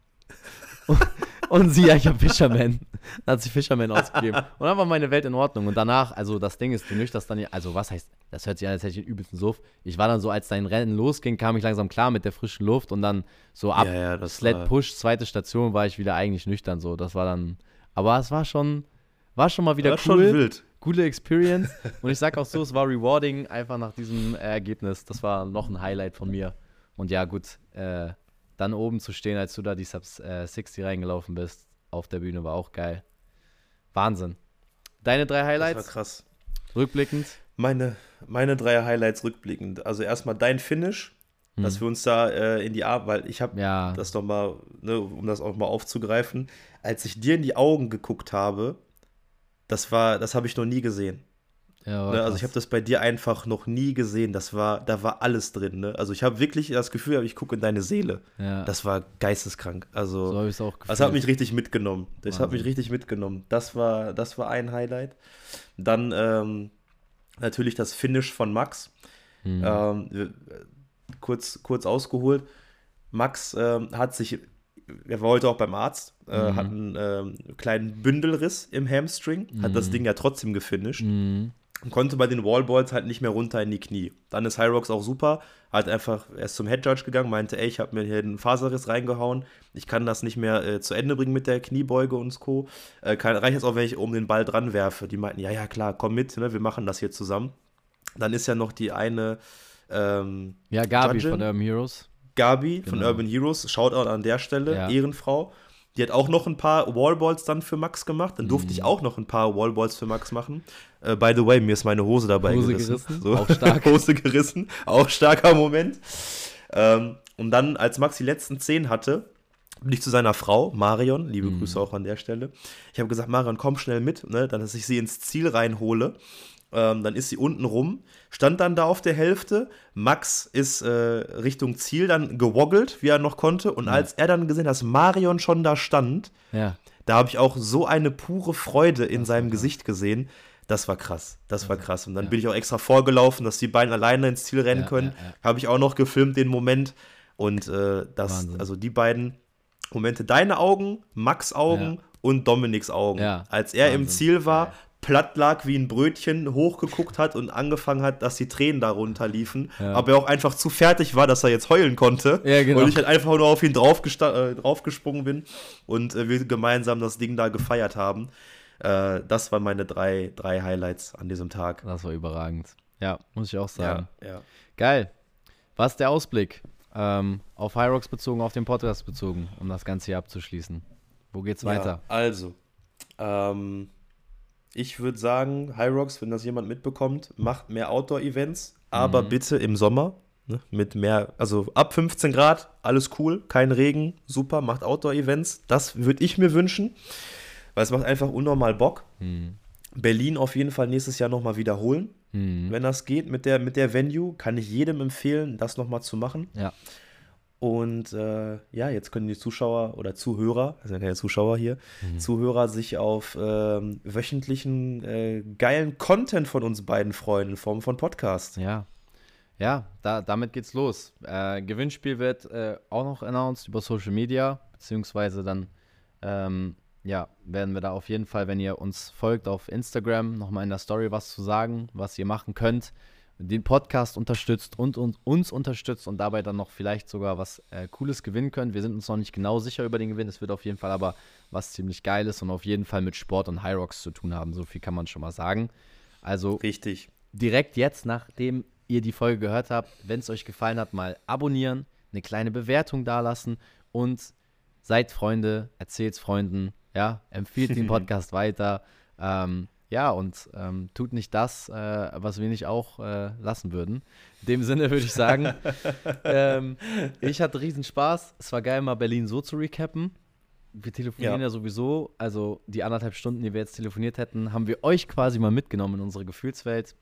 Und, und sie, ja, ich habe Fisherman. Dann hat sie Fisherman ausgegeben. Und dann war meine Welt in Ordnung. Und danach, also das Ding ist, du nüchterst dann, also was heißt, das hört sich an, als hätte ich den übelsten Suff. Ich war dann so, als dein Rennen losging, kam ich langsam klar mit der frischen Luft und dann so ab Ja, ja, das Sled war- Push, zweite Station, war ich wieder eigentlich nüchtern so. Das war dann, aber es war schon, war schon mal wieder War cool. schon wild. Coole Experience. Und ich sag auch so, es war rewarding, einfach nach diesem Ergebnis. Das war noch ein Highlight von mir. Und ja, gut, äh, dann oben zu stehen, als du da die Sub äh, sechzig reingelaufen bist, auf der Bühne, war auch geil. Wahnsinn. Deine drei Das war Highlights, krass. rückblickend. Meine, meine drei Highlights rückblickend. Also erstmal dein Finish, Hm. dass wir uns da äh, in die Arme, weil ich habe Ja, das nochmal, ne, um das auch mal aufzugreifen, als ich dir in die Augen geguckt habe, das war, das habe ich noch nie gesehen. ja war Ne? Also krass. ich habe das bei dir einfach noch nie gesehen. Das war, da war alles drin. Ne? Also ich habe wirklich das Gefühl, ich gucke in deine Seele. ja, Das war geisteskrank. Also so habe ich es auch gefühlt. das hat mich richtig mitgenommen. Das hat Wahnsinn. mich richtig mitgenommen. Das war, das war ein Highlight. Dann ähm, natürlich das Finish von Max. Hm. Ähm, wir- kurz, kurz ausgeholt. Max ähm, hat sich, er war heute auch beim Arzt, äh, Mhm. hat einen ähm, kleinen Bündelriss im Hamstring, hat das Mhm. Ding ja trotzdem gefinisht Mhm. und konnte bei den Wallballs halt nicht mehr runter in die Knie. Dann ist Hyrox auch super, hat einfach, er ist zum Head Judge gegangen, meinte, ey, ich habe mir hier einen Faserriss reingehauen, ich kann das nicht mehr äh, zu Ende bringen mit der Kniebeuge und Co. Äh, kann, reicht jetzt auch, wenn ich oben den Ball dran werfe. Die meinten, ja, ja, klar, komm mit, ne, wir machen das hier zusammen. Dann ist ja noch die eine ähm, Ja, Gabi Judgin? von Urban Heroes. Gabi von Genau. Urban Heroes, Shoutout an der Stelle, Ja. Ehrenfrau. Die hat auch noch ein paar Wallballs dann für Max gemacht. Dann durfte Mhm. ich auch noch ein paar Wallballs für Max machen. Äh, by the way, mir ist meine Hose dabei Hose gerissen. gerissen, So. auch stark. Hose gerissen, auch starker Moment. Ähm, und dann, als Max die letzten zehn hatte, bin ich zu seiner Frau, Marion, liebe Mhm. Grüße auch an der Stelle. Ich habe gesagt, Marion, komm schnell mit, ne, dann, dass ich sie ins Ziel reinhole. Ähm, dann ist sie unten rum, stand dann da auf der Hälfte. Max ist äh, Richtung Ziel dann gewoggelt, wie er noch konnte. Und Ja. als er dann gesehen hat, dass Marion schon da stand, Ja, da habe ich auch so eine pure Freude in Das war seinem krass. Gesicht gesehen. Das war krass, das war krass. Und dann ja. bin ich auch extra vorgelaufen, dass die beiden alleine ins Ziel rennen Ja, können. ja, ja. Habe ich auch noch gefilmt, den Moment. Und äh, das, Wahnsinn. also die beiden Momente, deine Augen, Max Augen Ja. und Dominiks Augen. Ja, Als er im Wahnsinn. Ziel war, Geil. platt lag wie ein Brötchen, hochgeguckt hat und angefangen hat, dass die Tränen darunter liefen. Ja. Aber er auch einfach zu fertig war, dass er jetzt heulen konnte. Ja, genau. Und ich halt einfach nur auf ihn draufgesta- äh, draufgesprungen bin und äh, wir gemeinsam das Ding da gefeiert haben. Äh, das waren meine drei, drei Highlights an diesem Tag. das war überragend. Ja, muss ich auch sagen. Ja, ja. Geil. Was ist der Ausblick? Ähm, auf Hyrox bezogen, auf den Podcast bezogen, um das Ganze hier abzuschließen. Wo geht's weiter? Ja, also, ähm, ich würde sagen, Hyrox, wenn das jemand mitbekommt, macht mehr Outdoor-Events, aber Mhm. bitte im Sommer. Ne? Mit mehr, also ab fünfzehn Grad, alles cool, kein Regen, super, macht Outdoor-Events. Das würde ich mir wünschen, weil es macht einfach unnormal Bock. Hm. Berlin auf jeden Fall nächstes Jahr nochmal wiederholen, Hm. wenn das geht. Mit der, mit der Venue kann ich jedem empfehlen, das nochmal zu machen. Ja. Und äh, ja, jetzt können die Zuschauer oder Zuhörer, also keine Zuschauer hier, Mhm. Zuhörer sich auf ähm, wöchentlichen äh, geilen Content von uns beiden freuen in Form von Podcast. Ja. Ja, da, damit geht's los. Äh, Gewinnspiel wird äh, auch noch announced über Social Media, beziehungsweise dann ähm, ja, werden wir da auf jeden Fall, wenn ihr uns folgt auf Instagram, nochmal in der Story was zu sagen, was ihr machen könnt, den Podcast unterstützt und, und uns unterstützt und dabei dann noch vielleicht sogar was äh, Cooles gewinnen könnt. Wir sind uns noch nicht genau sicher über den Gewinn, es wird auf jeden Fall aber was ziemlich Geiles und auf jeden Fall mit Sport und High Rocks zu tun haben, so viel kann man schon mal sagen. Also Richtig. direkt jetzt, nachdem ihr die Folge gehört habt, wenn es euch gefallen hat, mal abonnieren, eine kleine Bewertung dalassen und seid Freunde, erzählt's Freunden, ja, empfiehlt den Podcast weiter, ähm, ja, und ähm, tut nicht das, äh, was wir nicht auch äh, lassen würden. In dem Sinne würde ich sagen, ähm, ich hatte riesen Spaß, es war geil, mal Berlin so zu recappen. Wir telefonieren ja. ja sowieso, also die anderthalb Stunden, die wir jetzt telefoniert hätten, haben wir euch quasi mal mitgenommen in unsere Gefühlswelt.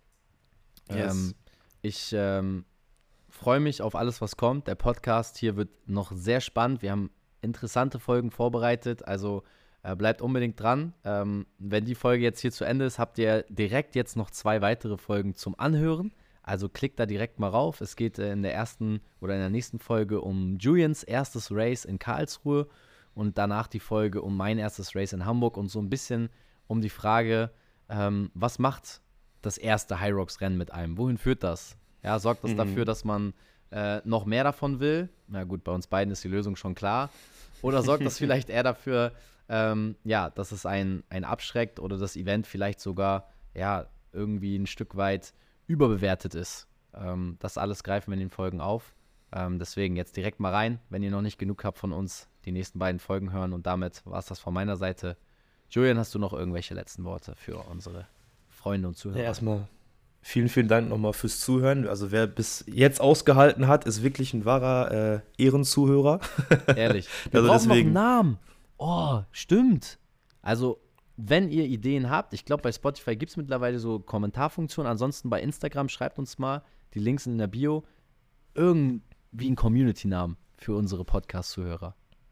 Yes. Ähm, ich ähm, freue mich auf alles, was kommt. Der Podcast hier wird noch sehr spannend. Wir haben interessante Folgen vorbereitet, also äh, bleibt unbedingt dran. Ähm, wenn die Folge jetzt hier zu Ende ist, habt ihr direkt jetzt noch zwei weitere Folgen zum Anhören. Also klickt da direkt mal rauf. Es geht äh, in der ersten oder in der nächsten Folge um Julians erstes Race in Karlsruhe und danach die Folge um mein erstes Race in Hamburg und so ein bisschen um die Frage, ähm, was macht das erste High Rocks Rennen mit einem? Wohin führt das? Ja, sorgt das Mhm. dafür, dass man äh, noch mehr davon will? Na gut, bei uns beiden ist die Lösung schon klar. Oder sorgt das vielleicht eher dafür, ähm, ja, dass es einen, einen abschreckt oder das Event vielleicht sogar ja, irgendwie ein Stück weit überbewertet ist? Ähm, das alles greifen wir in den Folgen auf. Ähm, deswegen jetzt direkt mal rein, wenn ihr noch nicht genug habt von uns, die nächsten beiden Folgen hören. Und damit war es das von meiner Seite. Julian, hast du noch irgendwelche letzten Worte für unsere Freunde und Zuhörer? Ja, erstmal vielen, vielen Dank nochmal fürs Zuhören. Also wer bis jetzt ausgehalten hat, ist wirklich ein wahrer äh, Ehrenzuhörer. Ehrlich. Wir Also brauchen deswegen- noch einen Namen. Oh, stimmt. Also, wenn ihr Ideen habt, ich glaube, bei Spotify gibt es mittlerweile so Kommentarfunktionen. Ansonsten bei Instagram schreibt uns mal, die Links sind in der Bio, irgendwie einen Community-Namen für unsere Podcast-Zuhörer.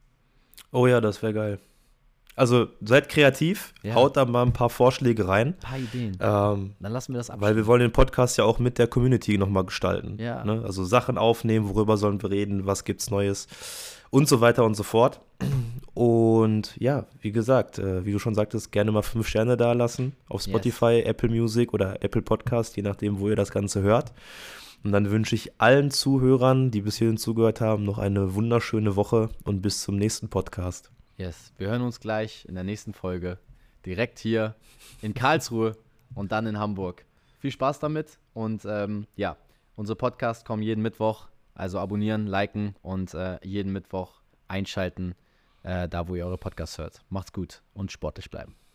Oh ja, das wäre geil. Also seid kreativ, Ja. haut da mal ein paar Vorschläge rein. Ein paar Ideen. Ähm, Dann lassen wir das abstimmen. Weil wir wollen den Podcast ja auch mit der Community nochmal gestalten. Ja. Ne? Also Sachen aufnehmen, worüber sollen wir reden, was gibt's Neues und so weiter und so fort. Und ja, wie gesagt, äh, wie du schon sagtest, gerne mal fünf Sterne da lassen auf Spotify, Yes. Apple Music oder Apple Podcast, je nachdem, wo ihr das Ganze hört. Und dann wünsche ich allen Zuhörern, die bis hierhin zugehört haben, noch eine wunderschöne Woche und bis zum nächsten Podcast. Yes, wir hören uns gleich in der nächsten Folge. Direkt hier in Karlsruhe und dann in Hamburg. Viel Spaß damit und ähm, ja, unsere Podcasts kommen jeden Mittwoch. Also abonnieren, liken und äh, jeden Mittwoch einschalten, äh, da wo ihr eure Podcasts hört. Macht's gut und sportlich bleiben.